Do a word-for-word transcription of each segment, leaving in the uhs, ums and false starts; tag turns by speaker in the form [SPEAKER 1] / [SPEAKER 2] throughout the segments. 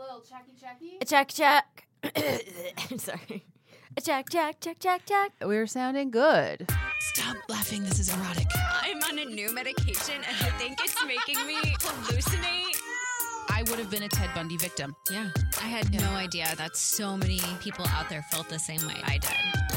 [SPEAKER 1] little checky checky.
[SPEAKER 2] A check, check. Sorry. A check, check, check, check, check.
[SPEAKER 1] We're sounding good.
[SPEAKER 3] Stop laughing. This is erotic.
[SPEAKER 4] I'm on a new medication and I think it's making me hallucinate.
[SPEAKER 3] I would have been a Ted Bundy victim.
[SPEAKER 4] Yeah. I had yeah. no idea that so many people out there felt the same way I did.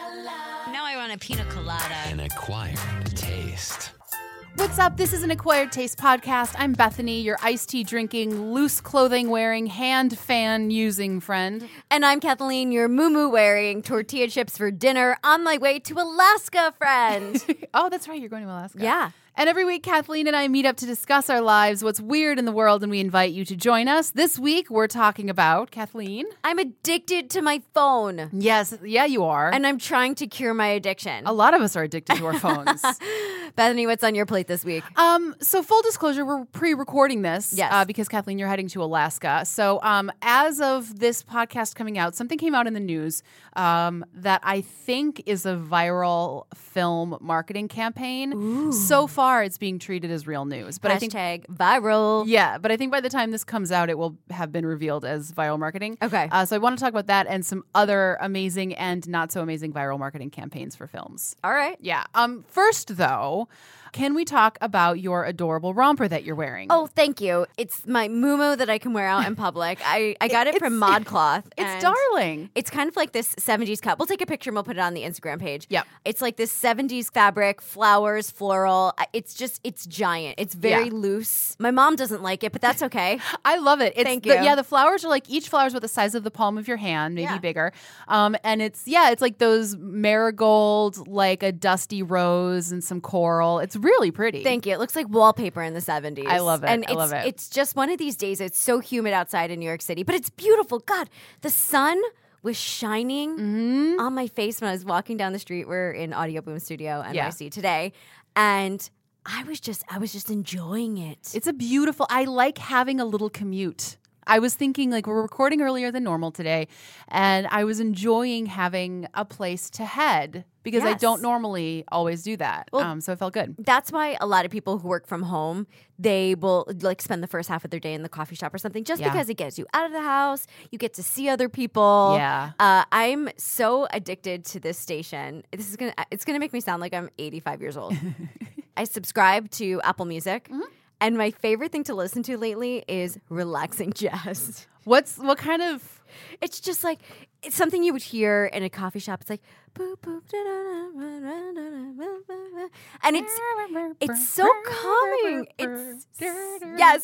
[SPEAKER 4] Now I want a pina colada.
[SPEAKER 5] An acquired taste.
[SPEAKER 1] What's up? This is an Acquired Taste podcast. I'm Bethany, your iced tea drinking, loose clothing wearing, hand fan using friend.
[SPEAKER 2] And I'm Kathleen, your moo wearing, tortilla chips for dinner on my way to Alaska friend.
[SPEAKER 1] Oh, that's right. You're going to Alaska.
[SPEAKER 2] Yeah.
[SPEAKER 1] And every week, Kathleen and I meet up to discuss our lives, what's weird in the world, and we invite you to join us. This week, we're talking about, Kathleen?
[SPEAKER 2] I'm addicted to my phone.
[SPEAKER 1] Yes. Yeah, you are.
[SPEAKER 2] And I'm trying to cure my addiction.
[SPEAKER 1] A lot of us are addicted to our phones.
[SPEAKER 2] Bethany, what's on your plate this week?
[SPEAKER 1] Um, so full disclosure, we're pre-recording this
[SPEAKER 2] yes.
[SPEAKER 1] uh, because, Kathleen, you're heading to Alaska. So um, as of this podcast coming out, something came out in the news um, that I think is a viral film marketing campaign.
[SPEAKER 2] Ooh.
[SPEAKER 1] So far, it's being treated as real news. But
[SPEAKER 2] Hashtag
[SPEAKER 1] I think
[SPEAKER 2] viral.
[SPEAKER 1] Yeah, but I think by the time this comes out, it will have been revealed as viral marketing.
[SPEAKER 2] Okay.
[SPEAKER 1] Uh, so I want to talk about that and some other amazing and not so amazing viral marketing campaigns for films.
[SPEAKER 2] All right.
[SPEAKER 1] Yeah. Um. First, though, can we talk about your adorable romper that you're wearing?
[SPEAKER 2] Oh, thank you. It's my muumuu that I can wear out in public. I, I got it, it from ModCloth.
[SPEAKER 1] It's darling.
[SPEAKER 2] It's kind of like this seventies cut. We'll take a picture and we'll put it on the Instagram page.
[SPEAKER 1] Yep.
[SPEAKER 2] It's like this seventies fabric, flowers, floral. It's just, it's giant. It's very
[SPEAKER 1] yeah.
[SPEAKER 2] loose. My mom doesn't like it, but that's okay.
[SPEAKER 1] I love it. It's
[SPEAKER 2] Thank
[SPEAKER 1] the,
[SPEAKER 2] you.
[SPEAKER 1] Yeah, the flowers are like, each flower is about the size of the palm of your hand, maybe
[SPEAKER 2] Yeah.
[SPEAKER 1] bigger. Um, and it's, yeah, it's like those marigold, like a dusty rose and some coral. It's really pretty.
[SPEAKER 2] Thank you. It looks like wallpaper in the seventies.
[SPEAKER 1] I love it.
[SPEAKER 2] And
[SPEAKER 1] I
[SPEAKER 2] it's,
[SPEAKER 1] love it.
[SPEAKER 2] It's just one of these days. It's so humid outside in New York City, but it's beautiful. God, the sun was shining
[SPEAKER 1] mm-hmm.
[SPEAKER 2] on my face when I was walking down the street. We're in Audio Boom Studio, N Y C
[SPEAKER 1] yeah.
[SPEAKER 2] today. And I was just, I was just enjoying it.
[SPEAKER 1] It's a beautiful, I like having a little commute. I was thinking, like, we're recording earlier than normal today, and I was enjoying having a place to head because
[SPEAKER 2] yes.
[SPEAKER 1] I don't normally always do that.
[SPEAKER 2] Well,
[SPEAKER 1] um, so it felt good.
[SPEAKER 2] That's why a lot of people who work from home, they will like spend the first half of their day in the coffee shop or something, just
[SPEAKER 1] yeah.
[SPEAKER 2] because it gets you out of the house. You get to see other people.
[SPEAKER 1] Yeah.
[SPEAKER 2] Uh, I'm so addicted to this station. This is gonna, it's gonna make me sound like I'm eighty-five years old. I subscribe to Apple Music. Mm-hmm. And my favorite thing to listen to lately is relaxing jazz.
[SPEAKER 1] What's what kind of?
[SPEAKER 2] It's just like it's something you would hear in a coffee shop. It's like boop, boop, da, da, da, da, da, da, and it's it's so calming. It's yes.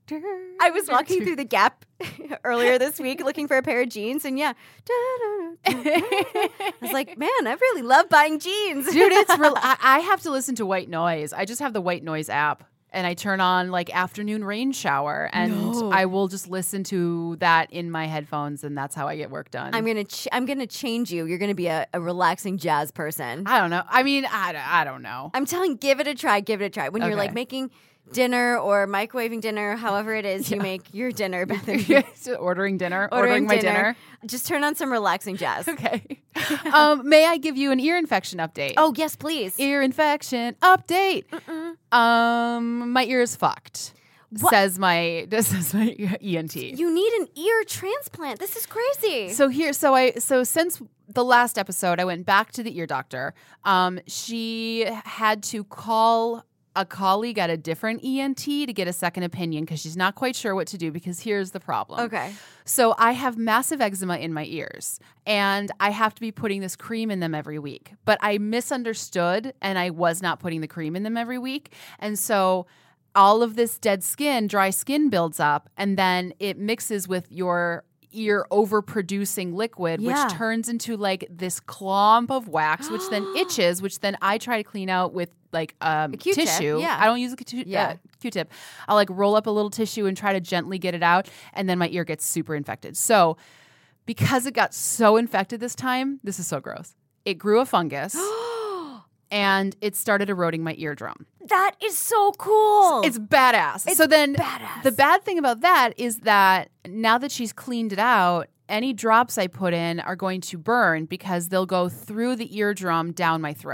[SPEAKER 2] I was walking through the Gap earlier this week looking for a pair of jeans, and yeah, I was like, man, I really love buying jeans,
[SPEAKER 1] dude. It's real. I, I have to listen to white noise. I just have the white noise app. And I turn on like afternoon rain shower, and
[SPEAKER 2] no.
[SPEAKER 1] I will just listen to that in my headphones, and that's how I get work done.
[SPEAKER 2] I'm gonna ch- I'm gonna change you. You're gonna be a, a relaxing jazz person.
[SPEAKER 1] I don't know. I mean, I, I don't know.
[SPEAKER 2] I'm telling, give it a try. Give it a try. When
[SPEAKER 1] okay.
[SPEAKER 2] you're like making dinner or microwaving dinner, however it is yeah. you make your dinner, Bethany.
[SPEAKER 1] ordering dinner, ordering,
[SPEAKER 2] ordering
[SPEAKER 1] my
[SPEAKER 2] dinner.
[SPEAKER 1] dinner.
[SPEAKER 2] Just turn on some relaxing jazz.
[SPEAKER 1] Okay. um, may I give you an ear infection update?
[SPEAKER 2] Oh yes, please.
[SPEAKER 1] Ear infection update. Mm-mm. Um, my ear is fucked. What? Says my this is my E N T.
[SPEAKER 2] You need an ear transplant. This is crazy.
[SPEAKER 1] So here, so I so since the last episode, I went back to the ear doctor. Um, she had to call a colleague at a different E N T to get a second opinion because she's not quite sure what to do, because here's the problem.
[SPEAKER 2] Okay.
[SPEAKER 1] So I have massive eczema in my ears, and I have to be putting this cream in them every week. But I misunderstood, and I was not putting the cream in them every week. And so all of this dead skin, dry skin builds up, and then it mixes with your ear overproducing liquid,
[SPEAKER 2] yeah.
[SPEAKER 1] which turns into like this clump of wax, which then itches, which then I try to clean out with like um,
[SPEAKER 2] a Q-tip,
[SPEAKER 1] tissue.
[SPEAKER 2] Yeah.
[SPEAKER 1] I don't use a Q-
[SPEAKER 2] yeah.
[SPEAKER 1] uh, Q-tip. I'll like roll up a little tissue and try to gently get it out, and then my ear gets super infected. So because it got so infected this time, this is so gross. It grew a fungus. And it started eroding my eardrum.
[SPEAKER 2] That is so cool.
[SPEAKER 1] It's badass.
[SPEAKER 2] It's
[SPEAKER 1] so then
[SPEAKER 2] badass.
[SPEAKER 1] The bad thing about that is that now that she's cleaned it out, any drops I put in are going to burn because they'll go through the eardrum down my throat.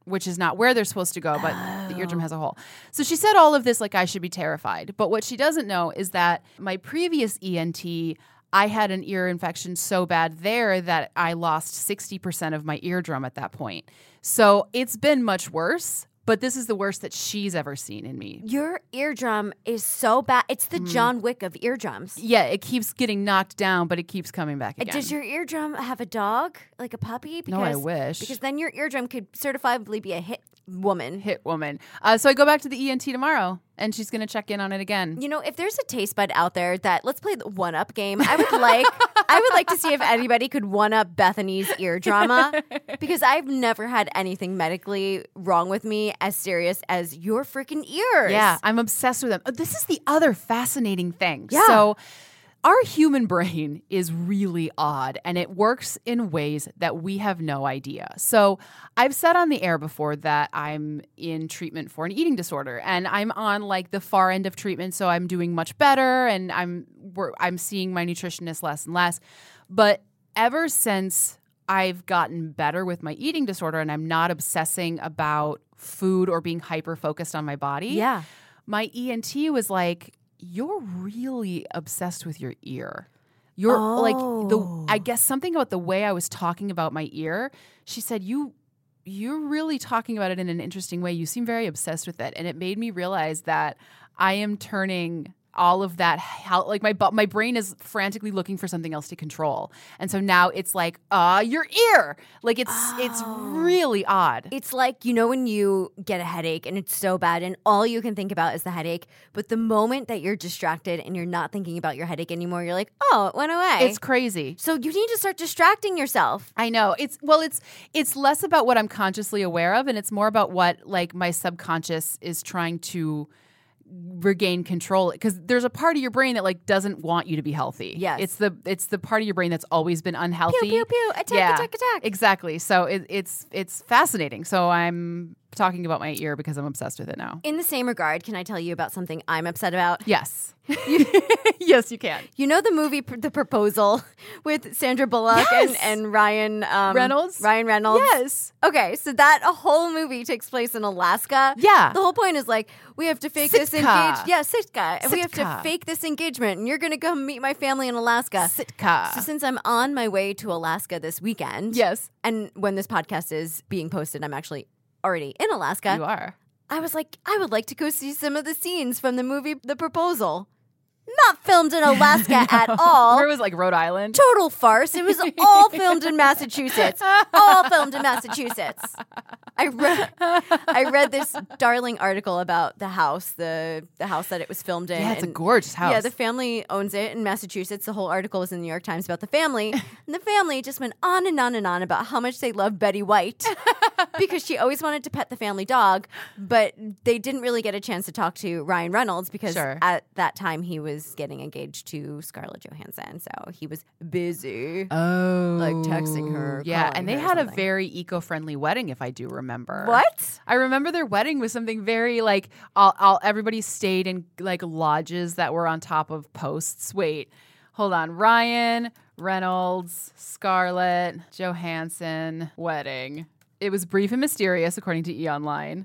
[SPEAKER 1] which is not where they're supposed to go, but oh. the eardrum has a hole. So she said all of this like I should be terrified. But what she doesn't know is that my previous E N T, I had an ear infection so bad there that I lost sixty percent of my eardrum at that point. So it's been much worse. But this is the worst that she's ever seen in me.
[SPEAKER 2] Your eardrum is so bad. It's the mm. John Wick of eardrums.
[SPEAKER 1] Yeah, it keeps getting knocked down, but it keeps coming back again.
[SPEAKER 2] Does your eardrum have a dog, like a puppy? Because,
[SPEAKER 1] no, I wish.
[SPEAKER 2] Because then your eardrum could certifiably be a hit woman.
[SPEAKER 1] Hit woman. Uh, so I go back to the E N T tomorrow, and she's going to check in on it again.
[SPEAKER 2] You know, if there's a taste bud out there that, let's play the one-up game. I would like I would like to see if anybody could one-up Bethany's ear drama, because I've never had anything medically wrong with me as serious as your freaking ears.
[SPEAKER 1] Yeah, I'm obsessed with them. This is the other fascinating thing.
[SPEAKER 2] Yeah.
[SPEAKER 1] So our human brain is really odd, and it works in ways that we have no idea. So I've said on the air before that I'm in treatment for an eating disorder, and I'm on like the far end of treatment, so I'm doing much better, and I'm we're, I'm seeing my nutritionist less and less. But ever since I've gotten better with my eating disorder, and I'm not obsessing about food or being hyper-focused on my body,
[SPEAKER 2] yeah,
[SPEAKER 1] my E N T was like, you're really obsessed with your ear. You're
[SPEAKER 2] oh.
[SPEAKER 1] like the I guess something about the way I was talking about my ear. She said, you you're really talking about it in an interesting way. You seem very obsessed with it. And it made me realize that I am turning all of that, how, like my my brain is frantically looking for something else to control. And so now it's like, uh, your ear. Like it's oh. it's really odd.
[SPEAKER 2] It's like, you know, when you get a headache and it's so bad and all you can think about is the headache, but the moment that you're distracted and you're not thinking about your headache anymore, you're like, oh, it went away.
[SPEAKER 1] It's crazy.
[SPEAKER 2] So you need to start distracting yourself.
[SPEAKER 1] I know. It's well, it's it's less about what I'm consciously aware of, and it's more about what like my subconscious is trying to regain control, because there's a part of your brain that like doesn't want you to be healthy.
[SPEAKER 2] Yes.
[SPEAKER 1] It's the it's the part of your brain that's always been unhealthy.
[SPEAKER 2] Pew, pew, pew. Attack,
[SPEAKER 1] yeah,
[SPEAKER 2] attack, attack.
[SPEAKER 1] Exactly. So it, it's it's fascinating. So I'm talking about my ear because I'm obsessed with it now.
[SPEAKER 2] In the same regard, can I tell you about something I'm upset about?
[SPEAKER 1] Yes. Yes, you can.
[SPEAKER 2] You know the movie The Proposal with Sandra Bullock
[SPEAKER 1] yes.
[SPEAKER 2] and, and Ryan um,
[SPEAKER 1] Reynolds?
[SPEAKER 2] Ryan Reynolds?
[SPEAKER 1] Yes.
[SPEAKER 2] Okay, so that a whole movie takes place in Alaska.
[SPEAKER 1] Yeah.
[SPEAKER 2] The whole point is like, we have to fake
[SPEAKER 1] Sitka.
[SPEAKER 2] this engagement. Yeah, Sitka. And we have to
[SPEAKER 1] Sitka.
[SPEAKER 2] fake this engagement, and you're going to come meet my family in Alaska.
[SPEAKER 1] Sitka.
[SPEAKER 2] So since I'm on my way to Alaska this weekend,
[SPEAKER 1] Yes.
[SPEAKER 2] and when this podcast is being posted, I'm actually already in Alaska.
[SPEAKER 1] You are.
[SPEAKER 2] I was like, I would like to go see some of the scenes from the movie The Proposal. Not filmed in Alaska at all.
[SPEAKER 1] Where was like Rhode Island?
[SPEAKER 2] Total farce. It was all filmed in Massachusetts. All filmed in Massachusetts. I read I read this darling article about the house, the the house that it was filmed in.
[SPEAKER 1] Yeah, it's a
[SPEAKER 2] and
[SPEAKER 1] gorgeous house.
[SPEAKER 2] Yeah, the family owns it in Massachusetts. The whole article was in the New York Times about the family. And the family just went on and on and on about how much they love Betty White because she always wanted to pet the family dog, but they didn't really get a chance to talk to Ryan Reynolds because
[SPEAKER 1] Sure.
[SPEAKER 2] at that time he was getting engaged to Scarlett Johansson. So he was busy.
[SPEAKER 1] Oh.
[SPEAKER 2] Like texting her,
[SPEAKER 1] Yeah,
[SPEAKER 2] calling
[SPEAKER 1] and they
[SPEAKER 2] her,
[SPEAKER 1] had a
[SPEAKER 2] something.
[SPEAKER 1] very eco-friendly wedding, if I do remember.
[SPEAKER 2] What?
[SPEAKER 1] I remember their wedding was something very like all, all everybody stayed in like lodges that were on top of posts. Wait, hold on. Ryan Reynolds, Scarlett Johansson wedding. It was brief and mysterious, according to E! Online.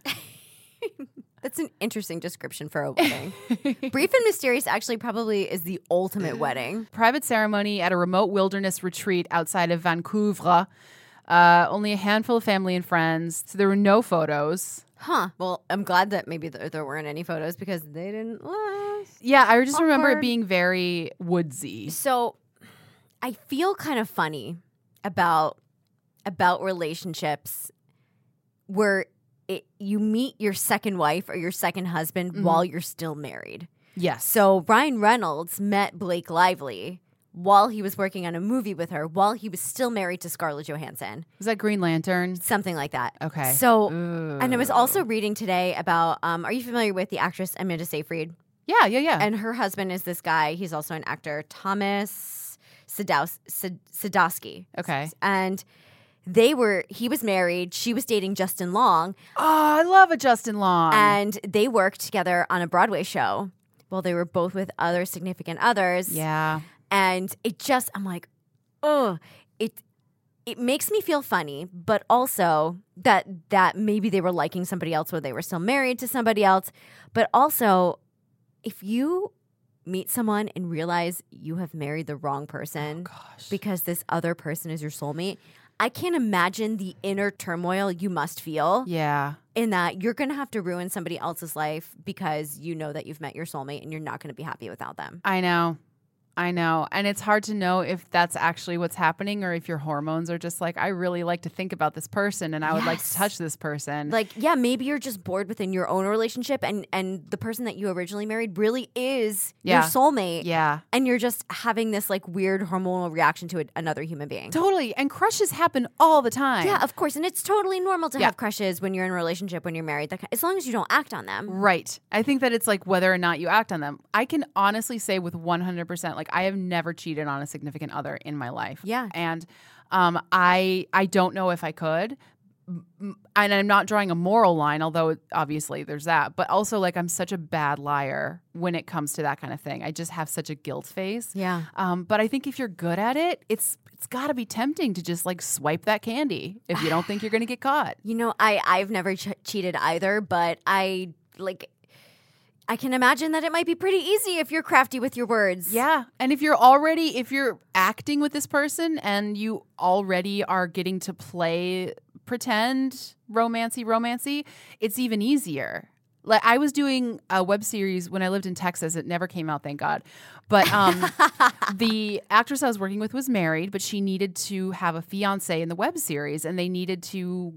[SPEAKER 2] That's an interesting description for a wedding. Brief and mysterious actually probably is the ultimate wedding.
[SPEAKER 1] Private ceremony at a remote wilderness retreat outside of Vancouver. Uh, only a handful of family and friends. So there were no photos.
[SPEAKER 2] Huh. Well, I'm glad that maybe there, there weren't any photos because they didn't last.
[SPEAKER 1] Yeah, I just remember it
[SPEAKER 2] Awkward.
[SPEAKER 1] being very woodsy.
[SPEAKER 2] So I feel kind of funny about about relationships where it, you meet your second wife or your second husband
[SPEAKER 1] Mm-hmm.
[SPEAKER 2] while you're still married.
[SPEAKER 1] Yes.
[SPEAKER 2] So Ryan Reynolds met Blake Lively while he was working on a movie with her, while he was still married to Scarlett Johansson.
[SPEAKER 1] Was that Green Lantern?
[SPEAKER 2] Something like that.
[SPEAKER 1] Okay.
[SPEAKER 2] So,
[SPEAKER 1] Ooh.
[SPEAKER 2] and I was also reading today about, um, are you familiar with the actress Amanda Seyfried?
[SPEAKER 1] Yeah, yeah, yeah.
[SPEAKER 2] And her husband is this guy, he's also an actor, Thomas Sados- Sad- Sadowski.
[SPEAKER 1] Okay.
[SPEAKER 2] And they were, he was married, she was dating Justin Long,
[SPEAKER 1] Oh, I love a Justin Long.
[SPEAKER 2] and they worked together on a Broadway show while they were both with other significant others.
[SPEAKER 1] yeah.
[SPEAKER 2] And it just, I'm like, oh, it. it makes me feel funny, but also that that maybe they were liking somebody else or they were still married to somebody else. But also, if you meet someone and realize you have married the wrong person because this other person is your soulmate, I can't imagine the inner turmoil you must feel.
[SPEAKER 1] Yeah.
[SPEAKER 2] In that you're going to have to ruin somebody else's life because you know that you've met your soulmate and you're not going to be happy without them.
[SPEAKER 1] I know. I know. And it's hard to know if that's actually what's happening or if your hormones are just like, I really like to think about this person and I would like to
[SPEAKER 2] Yes.
[SPEAKER 1] touch this person.
[SPEAKER 2] Like, yeah, maybe you're just bored within your own relationship and, and the person that you originally married really is
[SPEAKER 1] Yeah.
[SPEAKER 2] your soulmate.
[SPEAKER 1] yeah.
[SPEAKER 2] And you're just having this like weird hormonal reaction to a, another human being.
[SPEAKER 1] Totally. And crushes happen all the time.
[SPEAKER 2] Yeah, of course. And it's totally normal to
[SPEAKER 1] Yeah.
[SPEAKER 2] have crushes when you're in a relationship, when you're married, that, ki- as long as you don't act on them.
[SPEAKER 1] Right. I think that it's like whether or not you act on them. I can honestly say with one hundred percent, like I have never cheated on a significant other in my life.
[SPEAKER 2] Yeah.
[SPEAKER 1] And um, I I don't know if I could. M- And I'm not drawing a moral line, although obviously there's that. But also, like, I'm such a bad liar when it comes to that kind of thing. I just have such a guilt face.
[SPEAKER 2] Yeah.
[SPEAKER 1] Um, but I think if you're good at it, it's it's got to be tempting to just like swipe that candy if you don't think you're going to get caught.
[SPEAKER 2] You know, I, I've never ch- cheated either, but I like, I can imagine that it might be pretty easy if you're crafty with your words.
[SPEAKER 1] Yeah. And if you're already, if you're acting with this person and you already are getting to play pretend romancy, romancy, it's even easier. Like I was doing a web series when I lived in Texas. It never came out, thank God. But um, the actress I was working with was married, but she needed to have a fiance in the web series and they needed to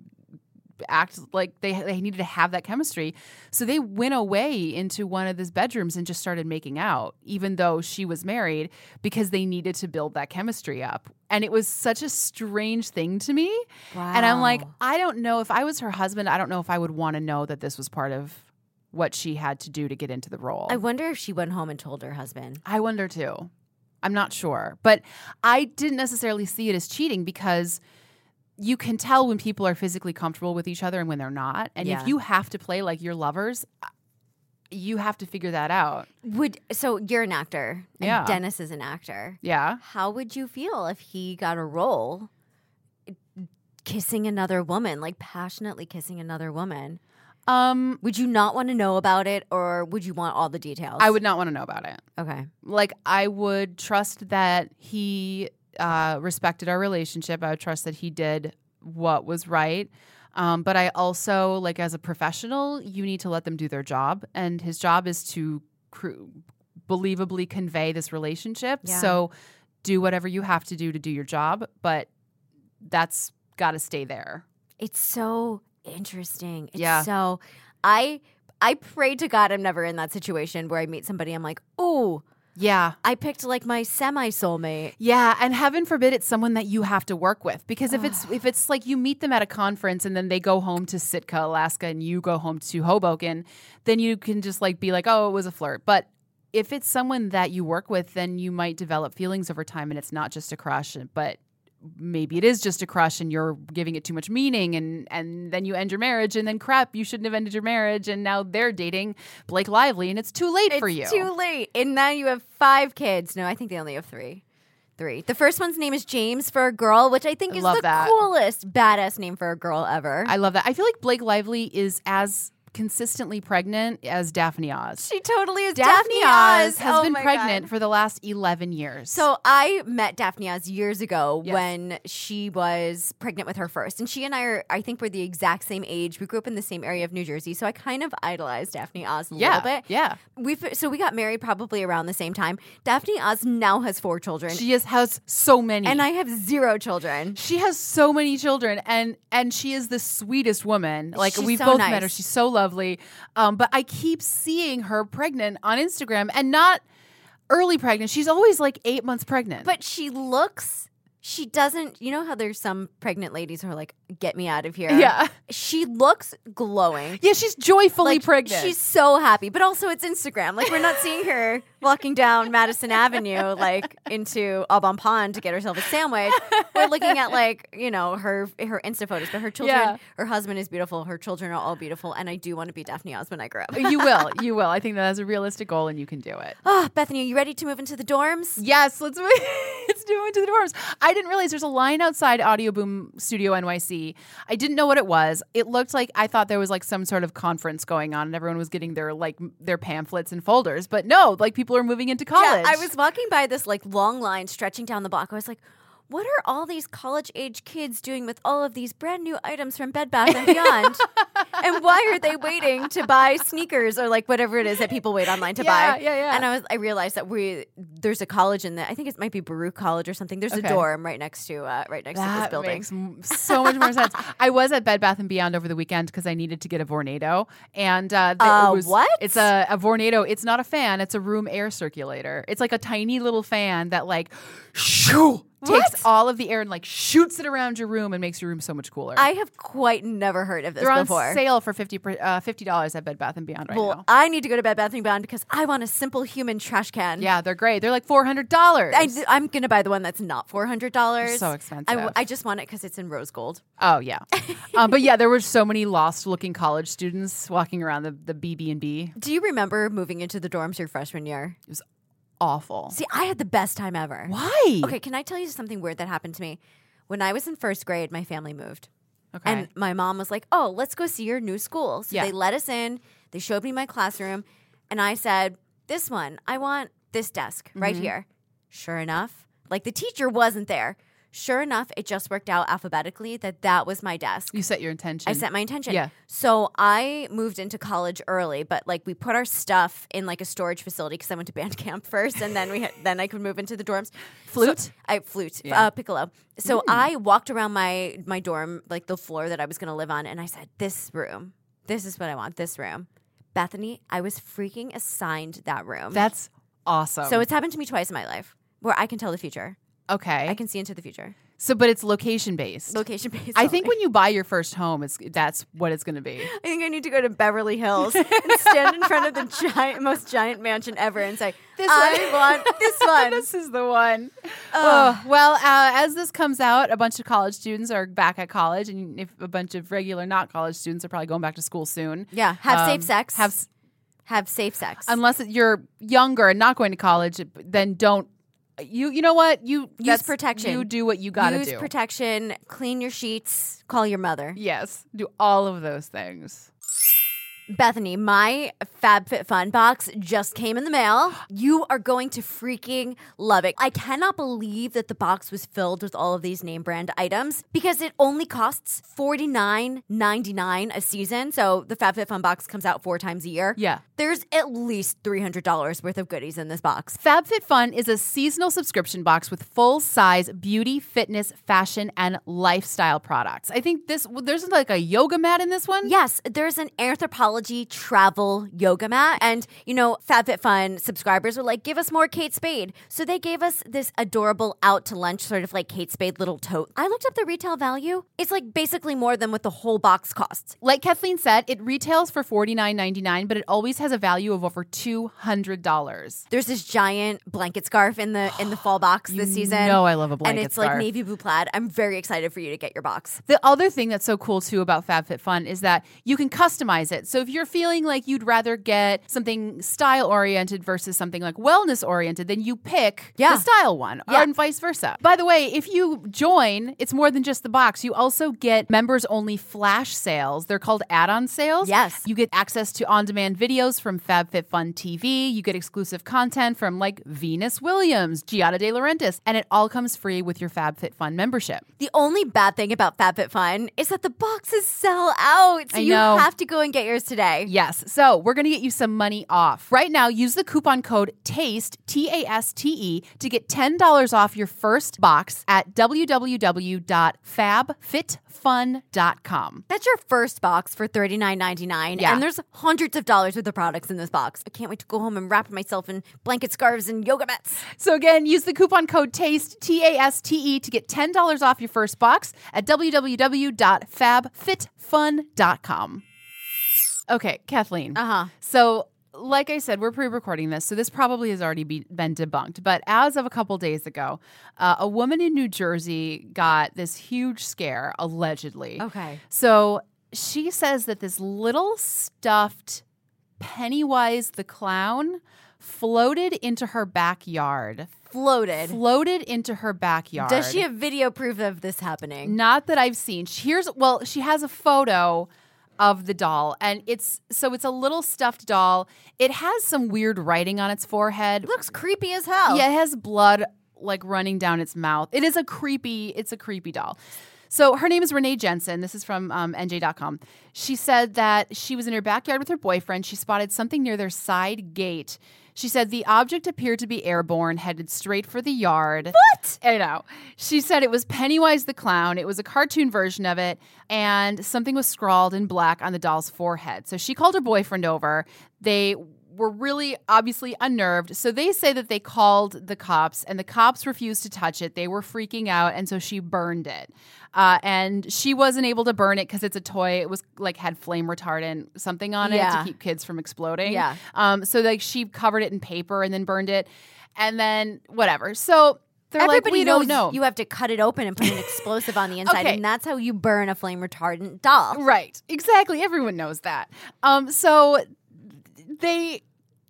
[SPEAKER 1] act like they they needed to have that chemistry. So they went away into one of his bedrooms and just started making out, even though she was married, because they needed to build that chemistry up. And it was such a strange thing to me.
[SPEAKER 2] Wow.
[SPEAKER 1] And I'm like, I don't know if I was her husband, I don't know if I would want to know that this was part of what she had to do to get into the role.
[SPEAKER 2] I wonder if she went home and told her husband.
[SPEAKER 1] I wonder too. I'm not sure. But I didn't necessarily see it as cheating because you can tell when people are physically comfortable with each other and when they're not. And
[SPEAKER 2] Yeah.
[SPEAKER 1] if you have to play like you're lovers, you have to figure that out.
[SPEAKER 2] Would so you're an actor, and
[SPEAKER 1] Yeah.
[SPEAKER 2] Dennis is an actor.
[SPEAKER 1] Yeah.
[SPEAKER 2] How would you feel if he got a role kissing another woman, like passionately kissing another woman?
[SPEAKER 1] Um,
[SPEAKER 2] Would you not want to know about it, or would you want all the details?
[SPEAKER 1] I would not want to know about it.
[SPEAKER 2] Okay.
[SPEAKER 1] Like, I would trust that he uh, respected our relationship. I would trust that he did what was right. Um, but I also, like, as a professional, you need to let them do their job. And his job is to cr- believably convey this relationship.
[SPEAKER 2] Yeah.
[SPEAKER 1] So do whatever you have to do to do your job. But that's got to stay there.
[SPEAKER 2] It's so interesting. It's
[SPEAKER 1] Yeah.
[SPEAKER 2] so I I pray to God I'm never in that situation where I meet somebody, I'm like, ooh,
[SPEAKER 1] Yeah.
[SPEAKER 2] I picked like my semi soulmate.
[SPEAKER 1] Yeah, and heaven forbid it's someone that you have to work with, because if it's if it's like you meet them at a conference and then they go home to Sitka, Alaska, and you go home to Hoboken, then you can just like be like, oh, it was a flirt. But if it's someone that you work with, then you might develop feelings over time, and it's not just a crush, but maybe it is just a crush and you're giving it too much meaning, and and then you end your marriage, and then crap, you shouldn't have ended your marriage, and now they're dating Blake Lively and it's too late for you.
[SPEAKER 2] It's too late. And now you have five kids. No, I think they only have three. Three. The first one's name is James for a girl, which I think
[SPEAKER 1] I
[SPEAKER 2] is
[SPEAKER 1] love
[SPEAKER 2] the
[SPEAKER 1] that.
[SPEAKER 2] coolest, badass name for a girl ever.
[SPEAKER 1] I love that. I feel like Blake Lively is as consistently pregnant as Daphne Oz.
[SPEAKER 2] she totally is.
[SPEAKER 1] Daphne, Oz has
[SPEAKER 2] Oh
[SPEAKER 1] been
[SPEAKER 2] my
[SPEAKER 1] pregnant
[SPEAKER 2] God.
[SPEAKER 1] for the last eleven years.
[SPEAKER 2] So I met Daphne Oz years ago
[SPEAKER 1] Yes.
[SPEAKER 2] when she was pregnant with her first. And she and I are, I think we're the exact same age. We grew up in the same area of New Jersey. So I kind of idolized Daphne Oz a
[SPEAKER 1] yeah,
[SPEAKER 2] little bit.
[SPEAKER 1] yeah.
[SPEAKER 2] We've, so we got married probably around the same time. Daphne Oz now has four children.
[SPEAKER 1] She is, has so many.
[SPEAKER 2] and I have zero children.
[SPEAKER 1] she has so many children, and and she is the sweetest woman. Like,
[SPEAKER 2] She's
[SPEAKER 1] we've
[SPEAKER 2] so
[SPEAKER 1] both
[SPEAKER 2] nice.
[SPEAKER 1] met her. She's so lovely. Um, but I keep seeing her pregnant on Instagram, and not early pregnant. She's always like eight months pregnant.
[SPEAKER 2] But she looks, she doesn't, you know how there's some pregnant ladies who are like, get me out of here.
[SPEAKER 1] yeah,
[SPEAKER 2] She looks glowing.
[SPEAKER 1] yeah, she's joyfully
[SPEAKER 2] Like,
[SPEAKER 1] pregnant.
[SPEAKER 2] She's so happy, but also it's Instagram. Like, we're not seeing her walking down Madison Avenue, like into Aubon Pond to get herself a sandwich. We're looking at like, you know, her her Insta photos. But her children,
[SPEAKER 1] Yeah.
[SPEAKER 2] her husband is beautiful. Her children are all beautiful, and I do want to be Daphne Oz when I grow up.
[SPEAKER 1] you will, you will. I think that is a realistic goal, and you can do it.
[SPEAKER 2] Oh, Bethany, are you ready to move into the dorms?
[SPEAKER 1] Yes, let's move. it's doing to the dorms. I didn't realize there's a line outside Audio Boom Studio N Y C. I didn't know what it was. It looked like I thought there was like some sort of conference going on and everyone was getting their like m- their pamphlets and folders. But no, like people are moving into college.
[SPEAKER 2] Yeah, I was walking by this like long line stretching down the block. I was like, what are all these college age kids doing with all of these brand new items from Bed Bath and Beyond? And why are they waiting to buy sneakers or like whatever it is that people wait online to
[SPEAKER 1] Yeah,
[SPEAKER 2] buy?
[SPEAKER 1] yeah, yeah.
[SPEAKER 2] And I was I realized that we there's a college in the I think it might be Baruch College or something. There's
[SPEAKER 1] Okay.
[SPEAKER 2] a dorm right next to uh, right next to this
[SPEAKER 1] That
[SPEAKER 2] building.
[SPEAKER 1] makes m- so much more sense. I was at Bed Bath and Beyond over the weekend because I needed to get a Vornado, and uh, th-
[SPEAKER 2] Uh,
[SPEAKER 1] it was,
[SPEAKER 2] what?
[SPEAKER 1] It's a, a Vornado. It's not a fan. It's a room air circulator. It's like a tiny little fan that like shoo, takes
[SPEAKER 2] What?
[SPEAKER 1] all of the air and like shoots it around your room and makes your room so much cooler.
[SPEAKER 2] I have quite never heard of this
[SPEAKER 1] They're on
[SPEAKER 2] before.
[SPEAKER 1] sale for fifty per, uh, fifty dollars at Bed Bath and Beyond right
[SPEAKER 2] Well,
[SPEAKER 1] now.
[SPEAKER 2] I need to go to Bed Bath and Beyond because I want a simple human trash can.
[SPEAKER 1] Yeah, they're great. They're like four hundred dollars.
[SPEAKER 2] I, I'm going to buy the one that's not four hundred dollars.
[SPEAKER 1] So expensive.
[SPEAKER 2] I, w- I just want it because it's in rose gold.
[SPEAKER 1] Oh yeah, um, but yeah, there were so many lost-looking college students walking around the the B B and B.
[SPEAKER 2] Do you remember moving into the dorms your freshman year?
[SPEAKER 1] Awful.
[SPEAKER 2] See, I had the best time ever.
[SPEAKER 1] Why?
[SPEAKER 2] Okay, can I tell you something weird that happened to me? When I was in first grade, my family moved.
[SPEAKER 1] Okay.
[SPEAKER 2] And my mom was like, oh, let's go see your new school. So
[SPEAKER 1] Yeah.
[SPEAKER 2] they let us in. They showed me my classroom. And I said, this one, I want this desk right
[SPEAKER 1] Mm-hmm.
[SPEAKER 2] here. Sure enough, like the teacher wasn't there. Sure enough, it just worked out alphabetically that that was my desk.
[SPEAKER 1] You set your intention.
[SPEAKER 2] I set my intention.
[SPEAKER 1] Yeah.
[SPEAKER 2] So I moved into college early, but like we put our stuff in like a storage facility because I went to band camp first, and then we had, then I could move into the dorms.
[SPEAKER 1] Flute?
[SPEAKER 2] So, I flute,
[SPEAKER 1] Yeah.
[SPEAKER 2] uh, piccolo. So I walked around my my dorm, like the floor that I was going to live on, and I said, "This room, this is what I want. This room." Bethany, I was freaking assigned that room.
[SPEAKER 1] That's awesome.
[SPEAKER 2] so it's happened to me twice in my life where I can tell the future.
[SPEAKER 1] okay.
[SPEAKER 2] I can see into the future.
[SPEAKER 1] so, but it's location based.
[SPEAKER 2] Location based.
[SPEAKER 1] I think when you buy your first home, it's that's what it's going to be.
[SPEAKER 2] I think I need to go to Beverly Hills and stand in front of the giant, most giant mansion ever and say,
[SPEAKER 1] This
[SPEAKER 2] I
[SPEAKER 1] one.
[SPEAKER 2] want this one.
[SPEAKER 1] This is the one. Oh, well, uh, as this comes out, a bunch of college students are back at college, and if a bunch of regular not college students are probably going back to school soon.
[SPEAKER 2] Yeah, have
[SPEAKER 1] Um,
[SPEAKER 2] safe sex.
[SPEAKER 1] Have s-
[SPEAKER 2] have safe sex.
[SPEAKER 1] unless you're younger and not going to college, then don't. You you know what you
[SPEAKER 2] Use protection.
[SPEAKER 1] You do what you got to
[SPEAKER 2] Use
[SPEAKER 1] do.
[SPEAKER 2] protection. Clean your sheets. Call your mother.
[SPEAKER 1] Yes, do all of those things.
[SPEAKER 2] Bethany, my FabFitFun box just came in the mail. You are going to freaking love it. I cannot believe that the box was filled with all of these name brand items because it only costs forty-nine ninety-nine a season. So the FabFitFun box comes out four times a year.
[SPEAKER 1] Yeah.
[SPEAKER 2] There's at least three hundred dollars worth of goodies in this box.
[SPEAKER 1] FabFitFun is a seasonal subscription box with full-size beauty, fitness, fashion, and lifestyle products. I think this there's like a yoga mat in this one.
[SPEAKER 2] Yes, there's an Anthropology travel yoga mat. And, you know, FabFitFun subscribers were like, give us more Kate Spade. So they gave us this adorable out to lunch, sort of like Kate Spade little tote. I looked up the retail value. It's like basically more than what the whole box costs.
[SPEAKER 1] Like Kathleen said, it retails for forty-nine ninety-nine, but it always has a value of over two hundred dollars.
[SPEAKER 2] There's this giant blanket scarf in the in the fall box this season.
[SPEAKER 1] know I love a blanket
[SPEAKER 2] And it's like
[SPEAKER 1] scarf.
[SPEAKER 2] navy blue plaid. I'm very excited for you to get your box.
[SPEAKER 1] The other thing that's so cool too about FabFitFun is that you can customize it. So if you're feeling like you'd rather get something style oriented versus something like wellness oriented, then you pick
[SPEAKER 2] Yeah.
[SPEAKER 1] the style one,
[SPEAKER 2] Yeah.
[SPEAKER 1] or and vice versa. By the way, if you join, it's more than just the box. You also get members only flash sales. They're called add-on sales.
[SPEAKER 2] Yes.
[SPEAKER 1] You get access to on-demand videos from FabFitFun T V. You get exclusive content from like Venus Williams, Giada De Laurentiis, and it all comes free with your FabFitFun membership.
[SPEAKER 2] The only bad thing about FabFitFun is that the boxes sell out. So
[SPEAKER 1] I
[SPEAKER 2] you
[SPEAKER 1] know.
[SPEAKER 2] have to go and get yours today.
[SPEAKER 1] Yes. So we're going to get you some money off. Right now, use the coupon code TASTE, T A S T E, to get ten dollars off your first box at w w w dot fab fit fun dot com.
[SPEAKER 2] That's your first box for thirty-nine ninety-nine.
[SPEAKER 1] Yeah.
[SPEAKER 2] And there's hundreds of dollars worth of products in this box. I can't wait to go home and wrap myself in blanket scarves and yoga mats.
[SPEAKER 1] So again, use the coupon code TASTE, T A S T E, to get ten dollars off your first box at w w w dot fab fit fun dot com. Okay, Kathleen.
[SPEAKER 2] Uh-huh.
[SPEAKER 1] So, like I said, we're pre-recording this, so this probably has already be, been debunked. But as of a couple days ago, uh, a woman in New Jersey got this huge scare, allegedly.
[SPEAKER 2] Okay.
[SPEAKER 1] So she says that this little stuffed Pennywise the Clown floated into her backyard
[SPEAKER 2] floated.
[SPEAKER 1] floated into her backyard.
[SPEAKER 2] Does she have video proof of this happening?
[SPEAKER 1] Not that I've seen. Here's well, she has a photo of the doll, and it's so it's a little stuffed doll. It has some weird writing on its forehead.
[SPEAKER 2] It looks creepy as hell.
[SPEAKER 1] Yeah, it has blood like running down its mouth. It is a creepy, it's a creepy doll. So her name is Renee Jensen. This is from um, N J dot com. She said that she was in her backyard with her boyfriend. She spotted something near their side gate. She said the object appeared to be airborne, headed straight for the yard.
[SPEAKER 2] What?
[SPEAKER 1] I know. She said it was Pennywise the Clown. It was a cartoon version of it, and something was scrawled in black on the doll's forehead. So she called her boyfriend over. They were really obviously unnerved. So they say that they called the cops, and the cops refused to touch it. They were freaking out, and so she burned it. Uh, and she wasn't able to burn it because it's a toy. It was like had flame retardant something on it
[SPEAKER 2] Yeah.
[SPEAKER 1] to keep kids from exploding.
[SPEAKER 2] Yeah.
[SPEAKER 1] Um. So like she covered it in paper and then burned it, and then whatever. So they're
[SPEAKER 2] Everybody
[SPEAKER 1] like, we
[SPEAKER 2] knows
[SPEAKER 1] don't know.
[SPEAKER 2] you have to cut it open and put an explosive on the inside,
[SPEAKER 1] Okay.
[SPEAKER 2] and that's how you burn a flame retardant doll.
[SPEAKER 1] Right. Exactly. Everyone knows that. Um. So they.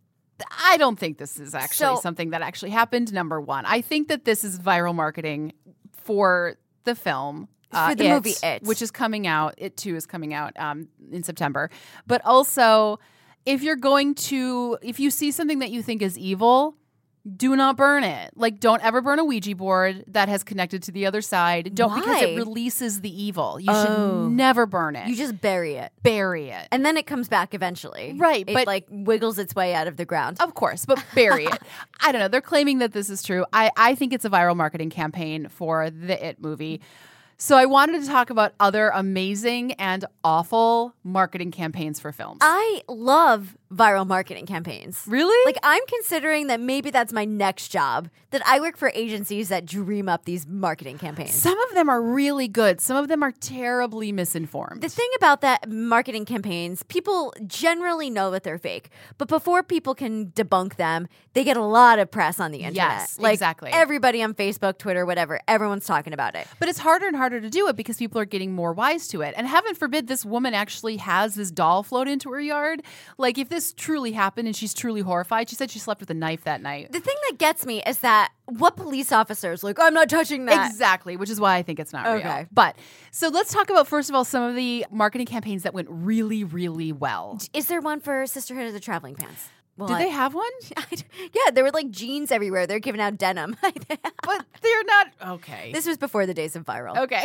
[SPEAKER 1] I don't think this is actually
[SPEAKER 2] So-
[SPEAKER 1] something that actually happened. Number one, I think that this is viral marketing for the film.
[SPEAKER 2] For the movie It.
[SPEAKER 1] Which is coming out. It too is coming out um, in September. But also, if you're going to, if you see something that you think is evil, do not burn it. Like, don't ever burn a Ouija board that has connected to the other side. Don't because
[SPEAKER 2] Why?
[SPEAKER 1] it releases the evil. You
[SPEAKER 2] Oh.
[SPEAKER 1] should never burn it.
[SPEAKER 2] You just bury it.
[SPEAKER 1] bury it.
[SPEAKER 2] And then it comes back eventually.
[SPEAKER 1] Right,
[SPEAKER 2] It
[SPEAKER 1] but-
[SPEAKER 2] like wiggles its way out of the ground.
[SPEAKER 1] Of course, but bury it. I don't know. They're claiming that this is true. I, I think it's a viral marketing campaign for the It movie. So I wanted to talk about other amazing and awful marketing campaigns for films.
[SPEAKER 2] I love viral marketing campaigns.
[SPEAKER 1] Really?
[SPEAKER 2] Like, I'm considering that maybe that's my next job, that I work for agencies that dream up these marketing campaigns.
[SPEAKER 1] Some of them are really good. Some of them are terribly misinformed.
[SPEAKER 2] The thing about that marketing campaigns, people generally know that they're fake. But before people can debunk them, they get a lot of press on the internet.
[SPEAKER 1] Yes,
[SPEAKER 2] like,
[SPEAKER 1] exactly.
[SPEAKER 2] Everybody on Facebook, Twitter, whatever, everyone's talking about it.
[SPEAKER 1] But it's harder and harder to do it because people are getting more wise to it. And heaven forbid this woman actually has this doll float into her yard. Like, if this truly happened and she's truly horrified, she said she slept with a knife that night.
[SPEAKER 2] The thing that gets me is that what police officers like, I'm not touching that.
[SPEAKER 1] Exactly, which is why I think it's not
[SPEAKER 2] Okay.
[SPEAKER 1] real. But so let's talk about, first of all, some of the marketing campaigns that went really, really well.
[SPEAKER 2] Is there one for Sisterhood of the Traveling Pants? Well,
[SPEAKER 1] Did
[SPEAKER 2] I-
[SPEAKER 1] they have one?
[SPEAKER 2] yeah, there were like jeans everywhere. They're giving out denim.
[SPEAKER 1] But they're not. Okay.
[SPEAKER 2] This was before the days of viral.
[SPEAKER 1] Okay.